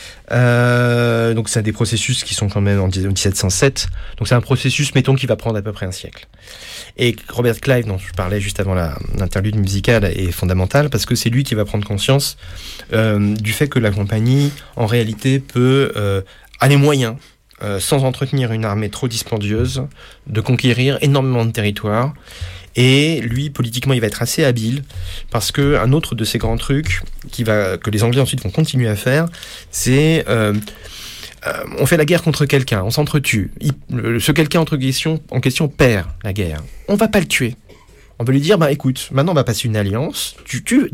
Euh, donc c'est des processus qui sont quand même en dix-sept cent sept, donc c'est un processus, mettons, qui va prendre à peu près un siècle. Et Robert Clive, dont je parlais juste avant la, l'interlude musicale, est fondamental parce que c'est lui qui va prendre conscience euh, du fait que la compagnie, en réalité, peut euh, a les moyens, euh, sans entretenir une armée trop dispendieuse, de conquérir énormément de territoires. Et lui, politiquement, il va être assez habile parce que un autre de ces grands trucs qui va, que les Anglais ensuite vont continuer à faire, c'est euh, euh, on fait la guerre contre quelqu'un, on s'entretue. Il, le, ce quelqu'un entre question, en question perd la guerre. On va pas le tuer. On va lui dire, bah écoute, maintenant on va passer une alliance. Tu, tu,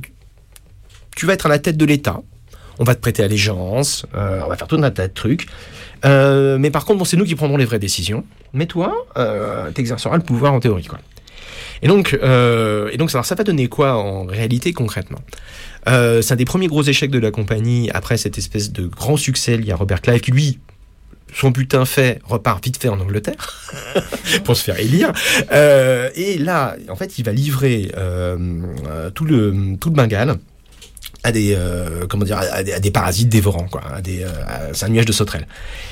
tu vas être à la tête de l'État. On va te prêter allégeance. Euh, on va faire tout un tas de trucs. Euh, mais par contre, bon, c'est nous qui prendrons les vraies décisions. Mais toi, euh, t'exerceras le pouvoir en théorie, quoi. Et donc, euh, et donc ça, ça va donner quoi en réalité concrètement ? euh, C'est un des premiers gros échecs de la compagnie après cette espèce de grand succès. Il y a Robert Clive qui, lui, son butin fait, repart vite fait en Angleterre pour se faire élire. Euh, et là, en fait, il va livrer euh, tout le tout le Bengale à des euh, comment dire à des, à des parasites dévorants, quoi. À des, à, c'est un nuage de sauterelles.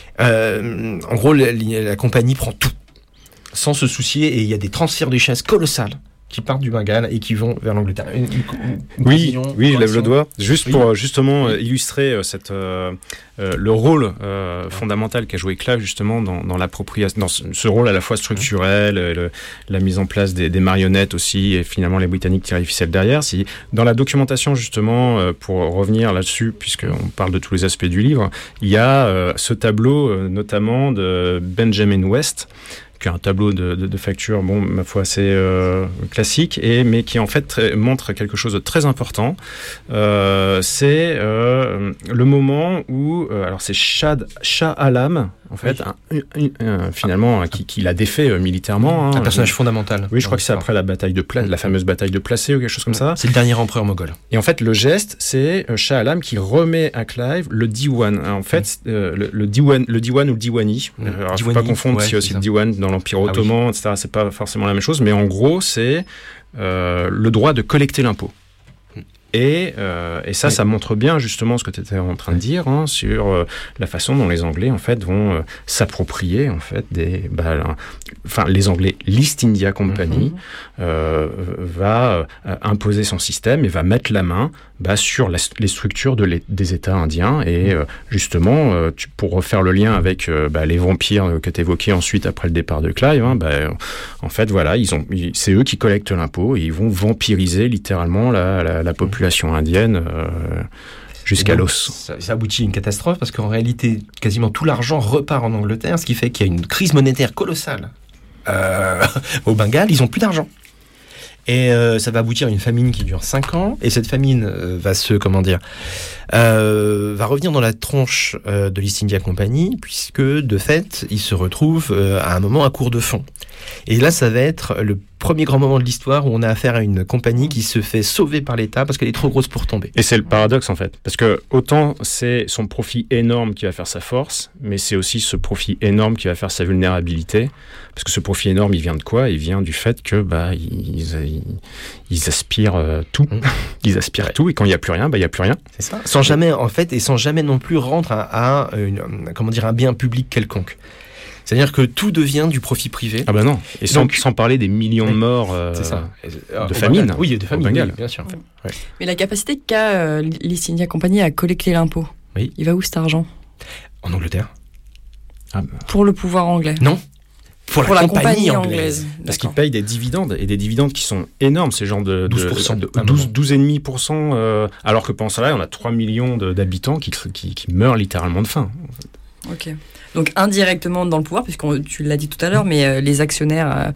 Euh, en gros, la, la compagnie prend tout, sans se soucier, et il y a des transferts de richesses colossales qui partent du Bengale et qui vont vers l'Angleterre. Une, une, une oui, oui, je lève le doigt. Juste oui. pour justement oui. illustrer euh, cette, euh, euh, le rôle euh, fondamental qu'a joué Clive justement dans, dans l'appropriation, dans ce, ce rôle à la fois structurel, oui. le, la mise en place des, des marionnettes aussi, et finalement les Britanniques tirent les ficelles derrière. Si, dans la documentation justement, euh, pour revenir là-dessus, puisqu'on parle de tous les aspects du livre, il y a euh, ce tableau euh, notamment de Benjamin West, qui est un tableau de, de, de facture, bon, ma foi, assez euh, classique, et, mais qui en fait très, montre quelque chose de très important. Euh, c'est euh, le moment où, euh, alors c'est Shah, Shah Alam, en fait, oui. un, un, un, finalement, ah. qui, qui l'a défait euh, militairement. Un hein, personnage fondamental. Oui, je crois que c'est après la bataille de Pla- la fameuse bataille de Placé ou quelque chose comme ça. C'est le dernier empereur moghol. Et en fait, le geste, c'est euh, Shah Alam qui remet à Clive le Diwan. En fait, mmh. euh, le, le Diwan, le Diwan ou le Diwani. Mmh. Alors, il ne faut pas confondre, ouais, c'est aussi le Diwan dans l'Empire ottoman, ah oui. et cetera. C'est pas forcément la même chose, mais en gros, c'est euh, le droit de collecter l'impôt. Et, euh, et ça, oui. ça montre bien justement ce que tu étais en train de dire hein, sur euh, la façon dont les Anglais en fait vont euh, s'approprier en fait des, bah, enfin les Anglais, l'East India Company mm-hmm. euh, va euh, imposer son système et va mettre la main bah, sur la, les structures de les, des États indiens et euh, justement euh, tu, pour refaire le lien avec euh, bah, les vampires que tu évoquais ensuite après le départ de Clive, hein, bah, en fait voilà, ils ont, ils, c'est eux qui collectent l'impôt et ils vont vampiriser littéralement la, la, la population indienne euh, jusqu'à donc, l'os. Ça, ça aboutit à une catastrophe parce qu'en réalité, quasiment tout l'argent repart en Angleterre, ce qui fait qu'il y a une crise monétaire colossale euh, au Bengale. Ils n'ont plus d'argent. Et euh, ça va aboutir à une famine qui dure cinq ans. Et cette famine euh, va se, comment dire, euh, va revenir dans la tronche euh, de l'East India Company, puisque de fait, ils se retrouvent euh, à un moment à court de fonds. Et là, ça va être le premier grand moment de l'histoire où on a affaire à une compagnie qui se fait sauver par l'État parce qu'elle est trop grosse pour tomber. Et c'est le paradoxe en fait, parce que autant c'est son profit énorme qui va faire sa force, mais c'est aussi ce profit énorme qui va faire sa vulnérabilité, parce que ce profit énorme, il vient de quoi ? Il vient du fait que bah ils, ils, ils aspirent euh, tout, mmh. ils aspirent ouais. tout, et quand il n'y a plus rien, bah il n'y a plus rien. C'est ça. Sans jamais en fait, et sans jamais non plus rendre à, à une, comment dire, un bien public quelconque. C'est-à-dire que tout devient du profit privé. Ah ben non. Et sans, Donc, sans parler des millions oui, de morts euh, c'est ça. de famine. Oui, de famine, oui, bien sûr. Ouais. Mais la capacité qu'a euh, l'East India Company à collecter l'impôt, oui. il va où cet argent ? En Angleterre. Ah ben. Pour le pouvoir anglais ? Non. Pour, pour la, la compagnie, compagnie anglaise. anglaise. Parce qu'ils payent des dividendes, et des dividendes qui sont énormes, ces genres de, de douze pour cent, de, de douze, douze virgule cinq pour cent, euh, alors que pendant cela, on a trois millions de, d'habitants qui, qui, qui meurent littéralement de faim. Ok. Donc indirectement dans le pouvoir, puisque tu l'as dit tout à l'heure, mais euh, les actionnaires, euh,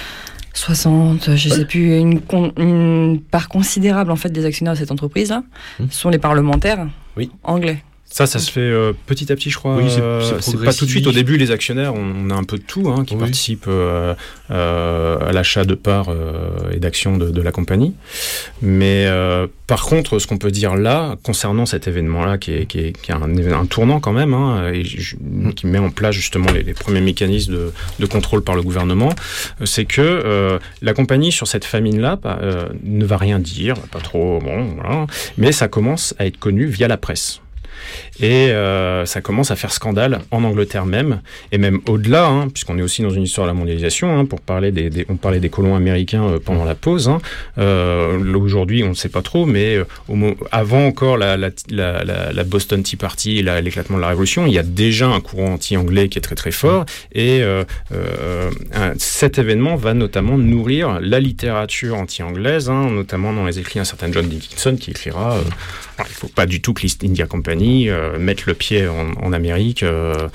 soixante, je ne sais plus, une, une part considérable en fait des actionnaires de cette entreprise-là, mmh. sont les parlementaires oui. anglais. Ça, ça se fait euh, petit à petit, je crois. Oui, c'est, euh, c'est, c'est pas tout de suite. Au début, les actionnaires, on, on a un peu de tout, hein, qui oui. participent euh, euh, à l'achat de parts euh, et d'actions de, de la compagnie. Mais euh, par contre, ce qu'on peut dire là, concernant cet événement-là, qui est, qui est, qui est un, un tournant quand même, hein, et qui met en place justement les, les premiers mécanismes de, de contrôle par le gouvernement, c'est que euh, la compagnie, sur cette famine-là, bah, euh, ne va rien dire, pas trop, bon, voilà, mais ça commence à être connu via la presse. Et euh, ça commence à faire scandale en Angleterre même, et même au-delà, hein, puisqu'on est aussi dans une histoire de la mondialisation, hein, pour parler des, des, on parlait des colons américains euh, pendant la pause. Hein, euh, aujourd'hui, on ne sait pas trop, mais euh, au, avant encore la, la, la, la, la Boston Tea Party et la, l'éclatement de la Révolution, il y a déjà un courant anti-anglais qui est très très fort, et euh, euh, un, cet événement va notamment nourrir la littérature anti-anglaise, hein, notamment dans les écrits d'un certain John Dickinson qui écrira euh, alors, il ne faut pas du tout que l'East India Company euh, mette le pied en, en Amérique. Euh...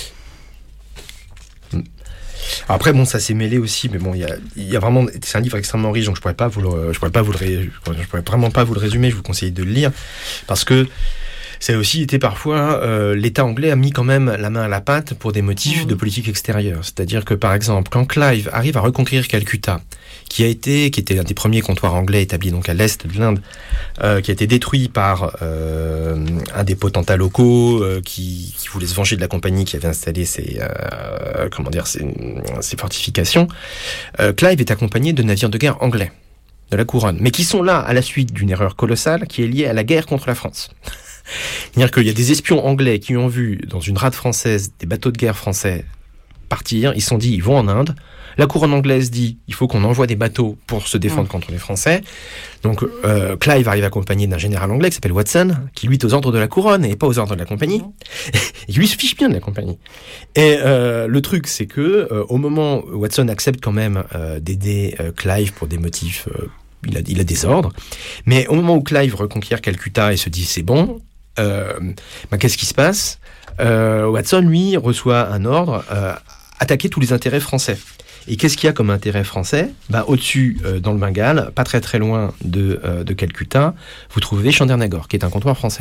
Après, bon, ça s'est mêlé aussi, mais bon, il y a, y a vraiment, c'est un livre extrêmement riche, donc je pourrais pas vous le, je pourrais pas vous le, ré, je pourrais vraiment pas vous le résumer. Je vous conseille de le lire parce que ça a aussi été parfois, euh, l'État anglais a mis quand même la main à la pâte pour des motifs mmh. de politique extérieure. C'est-à-dire que, par exemple, quand Clive arrive à reconquérir Calcutta, qui a été, qui était l'un des premiers comptoirs anglais établis donc à l'est de l'Inde, euh, qui a été détruit par euh, un des potentats locaux euh, qui, qui voulait se venger de la compagnie qui avait installé ses, euh, comment dire, ses, ses fortifications. Euh, Clive est accompagné de navires de guerre anglais de la couronne, mais qui sont là à la suite d'une erreur colossale qui est liée à la guerre contre la France. C'est-à-dire qu'il y a des espions anglais qui ont vu dans une rade française des bateaux de guerre français partir, ils se sont dit ils vont en Inde. La couronne anglaise dit il faut qu'on envoie des bateaux pour se défendre mmh. contre les Français. Donc euh, Clive arrive accompagné d'un général anglais qui s'appelle Watson, qui lui est aux ordres de la couronne et pas aux ordres de la compagnie. Mmh. Et lui se fiche bien de la compagnie. Et euh, le truc c'est que euh, au moment où Watson accepte quand même euh, d'aider euh, Clive pour des motifs, euh, il a, il a des ordres. Mais au moment où Clive reconquiert Calcutta et se dit c'est bon, euh, bah, qu'est-ce qui se passe ? euh, Watson lui reçoit un ordre euh, attaquer tous les intérêts français. Et qu'est-ce qu'il y a comme intérêt français ? Bah, au-dessus, euh, dans le Bengale, pas très très loin de, euh, de Calcutta, vous trouvez Chandernagore, qui est un comptoir français.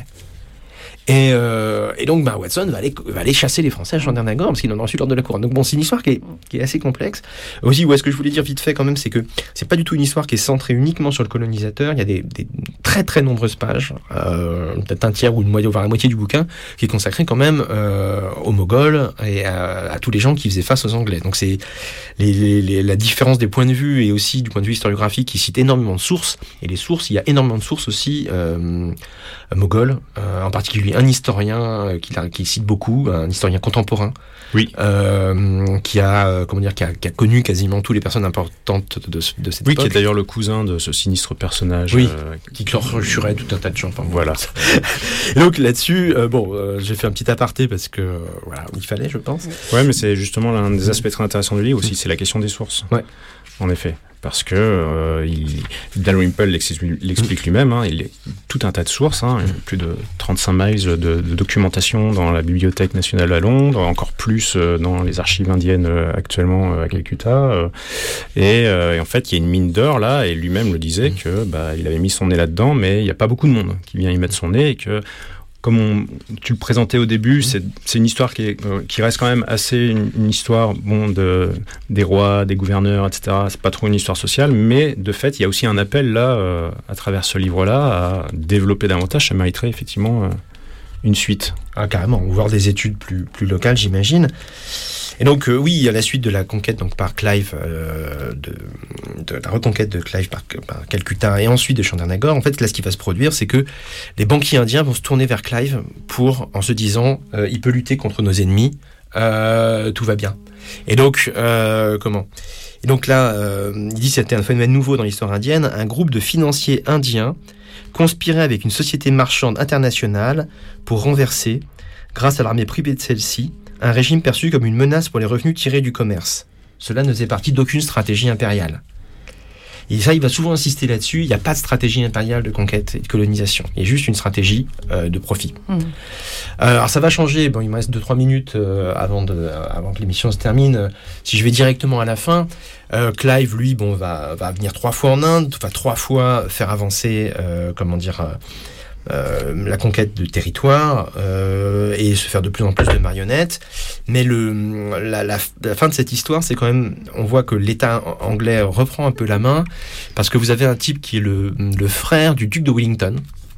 Et, euh, et donc, bah, Watson va aller, va aller chasser les Français à Chandernagore, parce qu'il en a reçu l'ordre de la couronne. Donc bon, c'est une histoire qui est, qui est assez complexe. Aussi, ouais, ce que je voulais dire vite fait quand même, c'est que c'est pas du tout une histoire qui est centrée uniquement sur le colonisateur. Il y a des, des très très nombreuses pages, euh, peut-être un tiers ou une moitié, voire la moitié du bouquin, qui est consacré quand même euh, aux Moghols et à, à tous les gens qui faisaient face aux Anglais. Donc c'est les, les, les, la différence des points de vue et aussi du point de vue historiographique qui cite énormément de sources. Et les sources, il y a énormément de sources aussi euh, Moghols, euh, en particulier un historien euh, qui, qui cite beaucoup, un historien contemporain, oui, euh, qui a euh, comment dire, qui a, qui a connu quasiment toutes les personnes importantes de, de, de cette oui, époque. Qui est d'ailleurs le cousin de ce sinistre personnage, oui, euh, qui clôturait tout un tas de gens. Enfin, voilà. Et donc là-dessus, euh, bon, euh, j'ai fait un petit aparté parce que euh, voilà, il fallait, je pense. Ouais, mais c'est justement l'un des aspects très intéressants du livre aussi, c'est la question des sources. Ouais. En effet. Parce que euh, il, Dalrymple l'explique, l'explique lui-même, hein, il y a tout un tas de sources, hein, plus de trente-cinq miles de, de documentation dans la Bibliothèque nationale à Londres, encore plus euh, dans les archives indiennes euh, actuellement euh, à Calcutta. Euh, et, euh, et en fait, il y a une mine d'or là, et lui-même le disait que bah, il avait mis son nez là-dedans, mais il n'y a pas beaucoup de monde qui vient y mettre son nez et que comme on, tu le présentais au début, c'est, c'est une histoire qui, est, euh, qui reste quand même assez une, une histoire bon, de, des rois, des gouverneurs, et cetera. C'est pas trop une histoire sociale, mais de fait, il y a aussi un appel là, euh, à travers ce livre-là, à développer davantage. Ça mériterait effectivement euh, une suite. Ah, carrément, voir des études plus, plus locales, j'imagine. Et donc, euh, oui, à la suite de la conquête donc, par Clive, euh, de, de la reconquête de Clive par, par Calcutta et ensuite de Chandernagore, en fait, là, ce qui va se produire, c'est que les banquiers indiens vont se tourner vers Clive pour, en se disant, euh, il peut lutter contre nos ennemis, euh, tout va bien. Et donc, euh, comment ? Et donc là, euh, il dit que c'était un phénomène nouveau dans l'histoire indienne, un groupe de financiers indiens conspirait avec une société marchande internationale pour renverser, grâce à l'armée privée de celle-ci, un régime perçu comme une menace pour les revenus tirés du commerce. Cela ne faisait partie d'aucune stratégie impériale. Et ça, il va souvent insister là-dessus, il n'y a pas de stratégie impériale de conquête et de colonisation. Il y a juste une stratégie euh, de profit. Mmh. Euh, alors ça va changer, bon, il me reste deux trois minutes euh, avant, de, euh, avant que l'émission se termine. Si je vais directement à la fin, euh, Clive, lui, bon, va, va venir trois fois en Inde, va trois fois faire avancer, euh, comment dire... Euh, euh, la conquête de territoire euh, et se faire de plus en plus de marionnettes. Mais le, la, la, la fin de cette histoire, c'est quand même, on voit que l'État anglais reprend un peu la main parce que vous avez un type qui est le, le frère du duc de Wellington.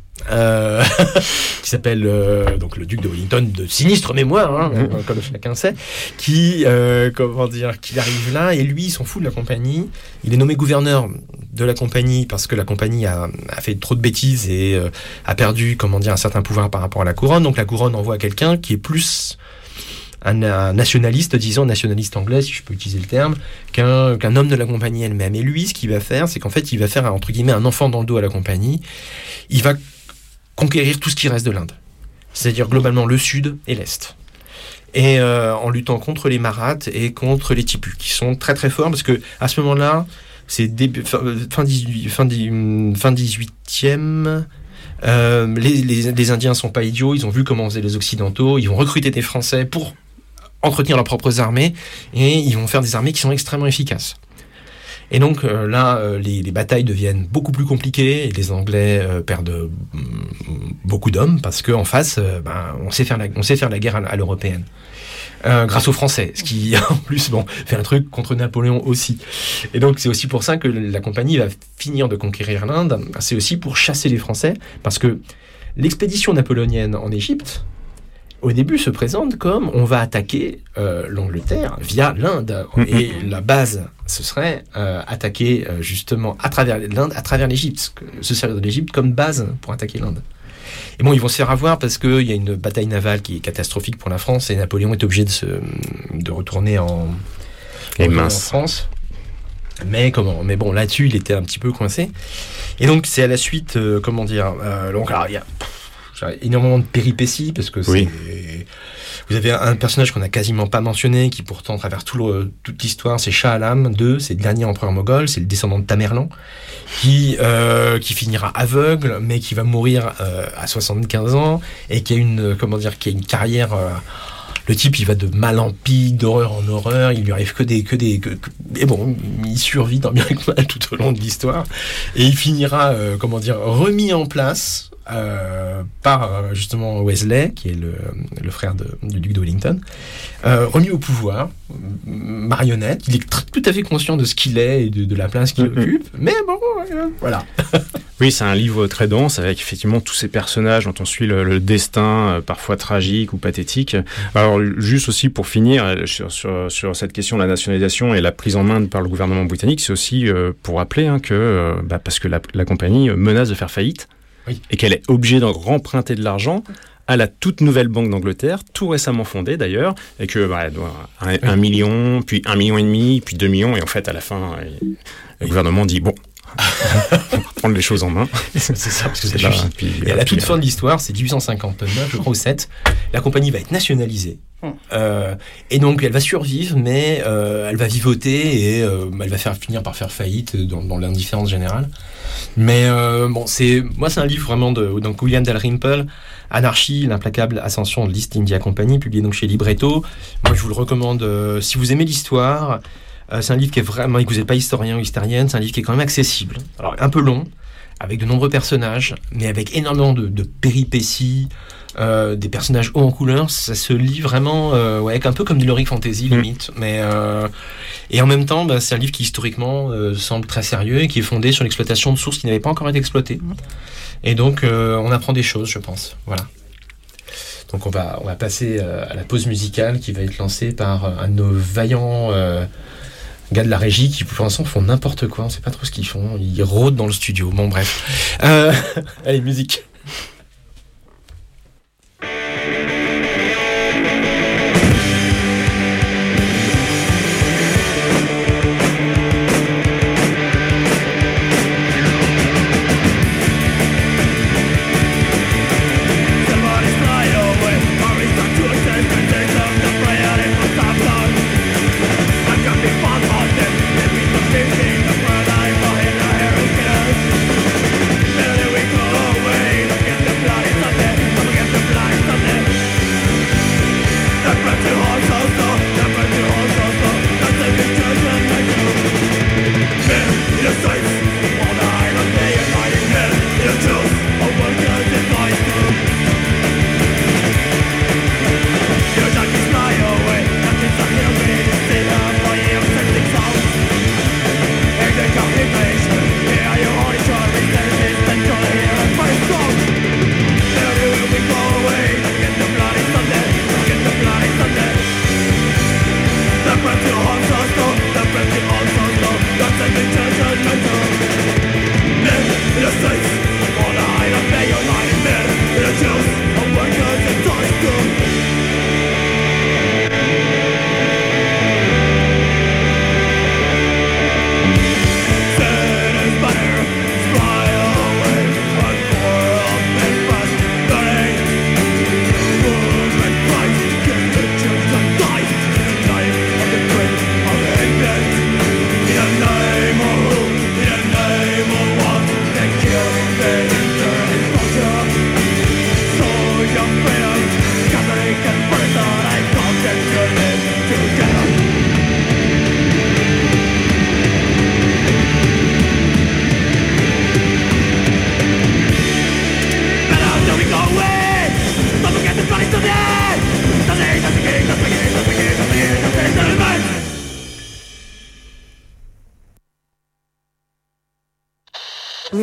Euh, qui s'appelle euh, donc le duc de Wellington de sinistre mémoire, hein, mmh. comme chacun sait, qui euh, comment dire, qui arrive là et lui il s'en fout de la compagnie. Il est nommé gouverneur de la compagnie parce que la compagnie a, a fait trop de bêtises et euh, a perdu comment dire un certain pouvoir par rapport à la couronne. Donc la couronne envoie quelqu'un qui est plus un, un nationaliste, disons nationaliste anglais si je peux utiliser le terme, qu'un, qu'un homme de la compagnie elle-même. Et lui ce qu'il va faire, c'est qu'en fait il va faire entre guillemets un enfant dans le dos à la compagnie. Il va conquérir tout ce qui reste de l'Inde, c'est-à-dire globalement le sud et l'est, et euh, en luttant contre les Marathas et contre les Tipus, qui sont très très forts, parce que à ce moment-là, c'est début, fin, fin, dix-huit, fin, fin dix-huitième, euh, les, les, les Indiens sont pas idiots, ils ont vu comment faisaient les Occidentaux, ils vont recruter des Français pour entretenir leurs propres armées, et ils vont faire des armées qui sont extrêmement efficaces. Et donc euh, là, euh, les, les batailles deviennent beaucoup plus compliquées et les Anglais euh, perdent euh, beaucoup d'hommes parce qu'en face, euh, ben, on sait faire la, on sait faire la guerre à, à l'européenne. Euh, grâce aux Français, ce qui en plus bon fait un truc contre Napoléon aussi. Et donc c'est aussi pour ça que la compagnie va finir de conquérir l'Inde. C'est aussi pour chasser les Français, parce que l'expédition napoléonienne en Égypte, au début, se présente comme on va attaquer euh, l'Angleterre via l'Inde. Et la base, ce serait euh, attaquer euh, justement à travers l'Inde, à travers l'Égypte, se servir de l'Égypte comme base pour attaquer l'Inde. Et bon, ils vont se faire avoir parce qu'il y a une bataille navale qui est catastrophique pour la France et Napoléon est obligé de, se, de retourner en, en, en France. Mais comment Mais bon, là-dessus, il était un petit peu coincé. Et donc, c'est à la suite, euh, comment dire, euh, donc alors il y a énormément de péripéties parce que c'est... Oui. Vous avez un personnage qu'on n'a quasiment pas mentionné qui pourtant traverse tout le, toute l'histoire, c'est Shah Alam deux, c'est le dernier empereur moghol, c'est le descendant de Tamerlan qui euh, qui finira aveugle mais qui va mourir euh, à soixante-quinze ans et qui a une comment dire qui a une carrière euh, le type il va de mal en pis, d'horreur en horreur, il lui arrive que des que des que, que, et bon, il survit tant bien que mal tout au long de l'histoire et il finira euh, comment dire remis en place Euh, par euh, justement Wesley, qui est le, le frère de, du duc de Wellington, euh, remis au pouvoir, marionnette. Il est tr- tout à fait conscient de ce qu'il est et de, de la place qu'il mm-hmm. occupe, mais bon, euh, voilà. Oui, c'est un livre très dense avec effectivement tous ces personnages dont on suit le, le destin, euh, parfois tragique ou pathétique. Alors, juste aussi pour finir sur, sur, sur cette question de la nationalisation et la prise en main par le gouvernement britannique, c'est aussi euh, pour rappeler hein, que, euh, bah, parce que la, la compagnie menace de faire faillite. Oui. Et qu'elle est obligée de remprunter de l'argent à la toute nouvelle Banque d'Angleterre, tout récemment fondée d'ailleurs, et que bah, elle doit un, un million, puis un million et demi, puis deux millions, et en fait à la fin, le oui. gouvernement dit bon, on va prendre les choses en main. C'est ça, parce que c'est là. Puis, et à la toute fin de l'histoire, c'est dix-huit cent cinquante-neuf, je crois, au sept, la compagnie va être nationalisée. Euh, et donc elle va survivre, mais euh, elle va vivoter et euh, elle va faire finir par faire faillite dans, dans l'indifférence générale. Mais euh, bon, c'est moi c'est un livre vraiment de donc William Dalrymple, Anarchie, l'implacable ascension de l'East India Company, publié donc chez Libretto. Moi je vous le recommande euh, si vous aimez l'histoire. Euh, c'est un livre qui est vraiment, que vous n'êtes pas historien ou historienne, c'est un livre qui est quand même accessible. Alors un peu long, avec de nombreux personnages, mais avec énormément de, de péripéties. Euh, des personnages hauts en couleur, ça se lit vraiment euh, ouais, un peu comme du l'heroic fantasy limite, mmh. mais euh, et en même temps bah, c'est un livre qui historiquement euh, semble très sérieux et qui est fondé sur l'exploitation de sources qui n'avaient pas encore été exploitées, mmh. et donc euh, on apprend des choses, je pense. Voilà. Donc on va on va passer euh, à la pause musicale qui va être lancée par euh, un de nos vaillants euh, gars de la régie qui pour l'instant font n'importe quoi, on sait pas trop ce qu'ils font, ils rôdent dans le studio. Bon bref, euh, allez musique. All the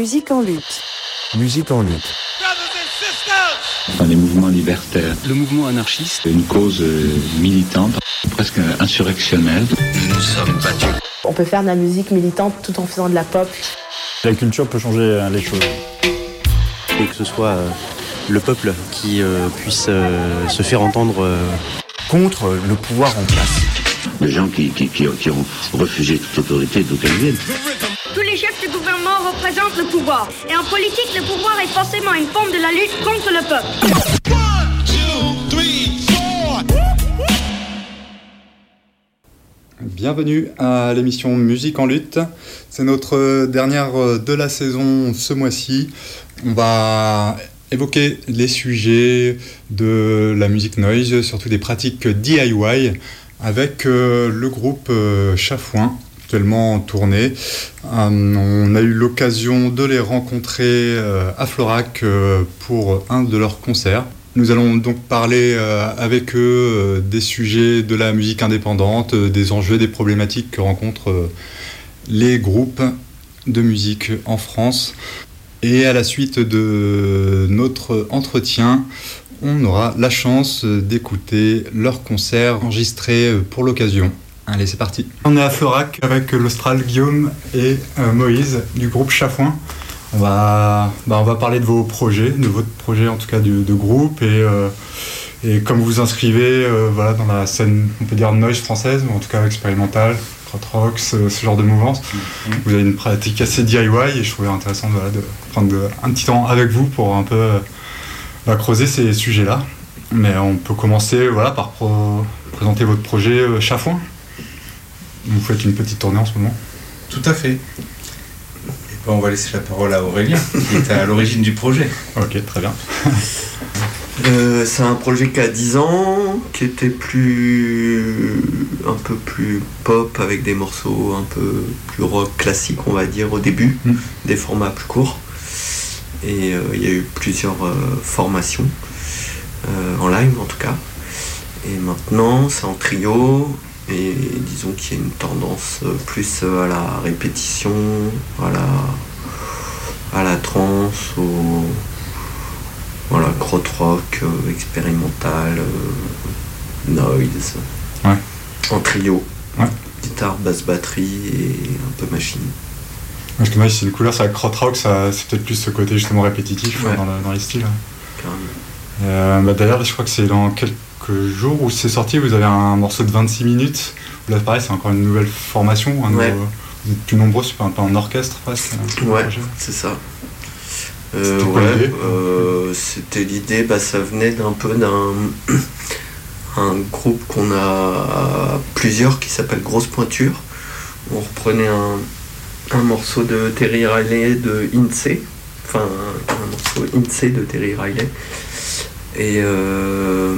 Musique en lutte. Musique en lutte. Dans les mouvements libertaires. Le mouvement anarchiste. Une cause militante, presque insurrectionnelle. Nous nous sommes battus. On peut faire de la musique militante tout en faisant de la pop. La culture peut changer les choses. Et que ce soit euh, le peuple qui euh, puisse euh, se faire entendre euh, contre le pouvoir en place. Les gens qui, qui, qui, qui ont refusé toute autorité d'où qu'elle vienne. Tous les chefs du gouvernement représentent le pouvoir. Et en politique, le pouvoir est forcément une forme de la lutte contre le peuple. One, two, three, four. Bienvenue à l'émission Musique en lutte. C'est notre dernière de la saison ce mois-ci. On va évoquer les sujets de la musique noise, surtout des pratiques D I Y, avec euh, le groupe euh, Chafouin, actuellement en tournée. Euh, on a eu l'occasion de les rencontrer euh, à Florac euh, pour un de leurs concerts. Nous allons donc parler euh, avec eux euh, des sujets de la musique indépendante, euh, des enjeux, des problématiques que rencontrent euh, les groupes de musique en France. Et à la suite de notre entretien, on aura la chance d'écouter leur concert enregistré pour l'occasion. Allez, c'est parti. On est à Florac avec l'Austral Guillaume et euh, Moïse du groupe Chafouin. On va, bah, on va parler de vos projets, de votre projet en tout cas de, de groupe et, euh, et comme vous vous inscrivez euh, voilà, dans la scène, on peut dire noise française, ou en tout cas expérimentale, rock, ce, ce genre de mouvance. Mm-hmm. Vous avez une pratique assez D I Y et je trouvais intéressant voilà, de prendre de, un petit temps avec vous pour un peu bah, creuser ces sujets-là. Mais on peut commencer voilà, par pro- présenter votre projet euh, Chafouin. Vous faites une petite tournée en ce moment. Tout à fait. Et ben on va laisser la parole à Aurélien, qui est à l'origine du projet. Ok, très bien. Euh, c'est un projet qui a dix ans, qui était plus un peu plus pop avec des morceaux un peu plus rock classique on va dire au début, mmh. des formats plus courts. Et euh, il y a eu plusieurs euh, formations, euh, en live en tout cas. Et maintenant c'est en trio et disons qu'il y a une tendance plus à la répétition, à la, à la trance, au... Voilà, krautrock, euh, expérimental, euh, noise, ouais. En trio, ouais. Guitare, basse, batterie et un peu machine. Parce que moi, c'est une couleur, c'est la krautrock, ça, c'est peut-être plus ce côté justement répétitif ouais. dans, le, dans les styles. Carrément. Euh, bah, d'ailleurs, je crois que c'est dans quelques jours où c'est sorti, vous avez un morceau de vingt-six minutes. Là, pareil, c'est encore une nouvelle formation. Un ouais. nouveau, vous êtes plus nombreux, c'est un peu en orchestre presque. Ouais, c'est ça. Euh, c'était, ouais, euh, c'était l'idée, bah, ça venait d'un peu d'un un groupe qu'on a plusieurs qui s'appelle Grosse Pointure. On reprenait un, un morceau de Terry Riley de Insee, enfin un, un morceau Insee de Terry Riley. Et, euh,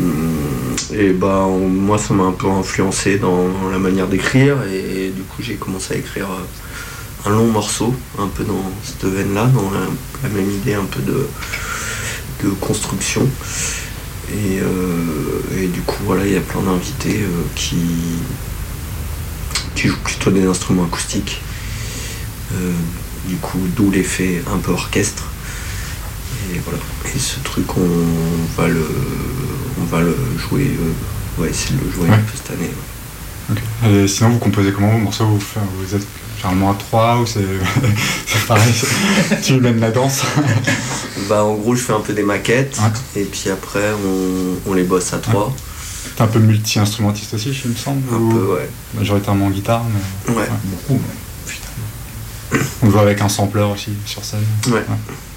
et bah, on, moi ça m'a un peu influencé dans la manière d'écrire et, et du coup j'ai commencé à écrire un long morceau, un peu dans cette veine-là, dans la, la même idée un peu de, de construction. Et, euh, et du coup, voilà, il y a plein d'invités euh, qui, qui jouent plutôt des instruments acoustiques. Euh, du coup, d'où l'effet un peu orchestre. Et voilà. Et ce truc, on va le, on va le jouer, euh, on va essayer de le jouer ouais. un peu cette année. Ouais. Okay. Et sinon, vous composez comment vos morceaux? Vous, vous êtes généralement à trois ou c'est, c'est pareil, c'est... tu mènes la danse? Bah en gros je fais un peu des maquettes ouais. et puis après on, on les bosse à trois. Ouais. T'es un peu multi-instrumentiste aussi, il me semble? Un ou... peu ouais. Majoritairement en guitare mais... Ouais. ouais. Beaucoup. Putain. On joue avec un sampler aussi sur scène. Ouais. ouais.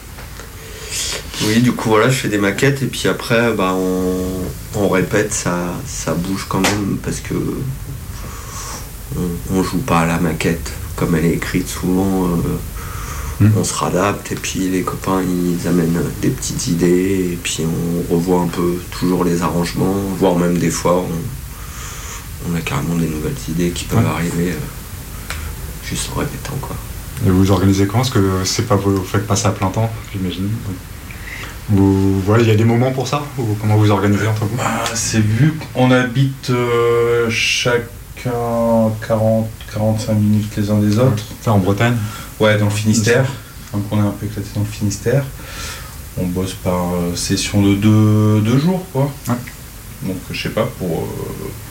Oui du coup voilà je fais des maquettes et puis après bah on, on répète, ça, ça bouge quand même parce que on, on joue pas à la maquette. Comme elle est écrite souvent, euh, mmh. on se réadapte et puis les copains ils amènent des petites idées et puis on revoit un peu toujours les arrangements, voire même des fois on, on a carrément des nouvelles idées qui peuvent ouais. arriver euh, juste en répétant quoi. Et vous organisez comment? Parce que c'est pas, vous faites pas ça à plein temps, j'imagine. Vous, voilà, il y a des moments pour ça? Ou comment vous organisez entre vous? Bah, c'est vu qu'on habite euh, chacun quarante à quarante-cinq minutes les uns des autres. Ça en Bretagne? Ouais, dans le Finistère. enfin, qu'on est un peu éclaté dans le Finistère. On bosse par euh, session de deux, deux jours, quoi. Ouais. Donc, je sais pas, pour, euh,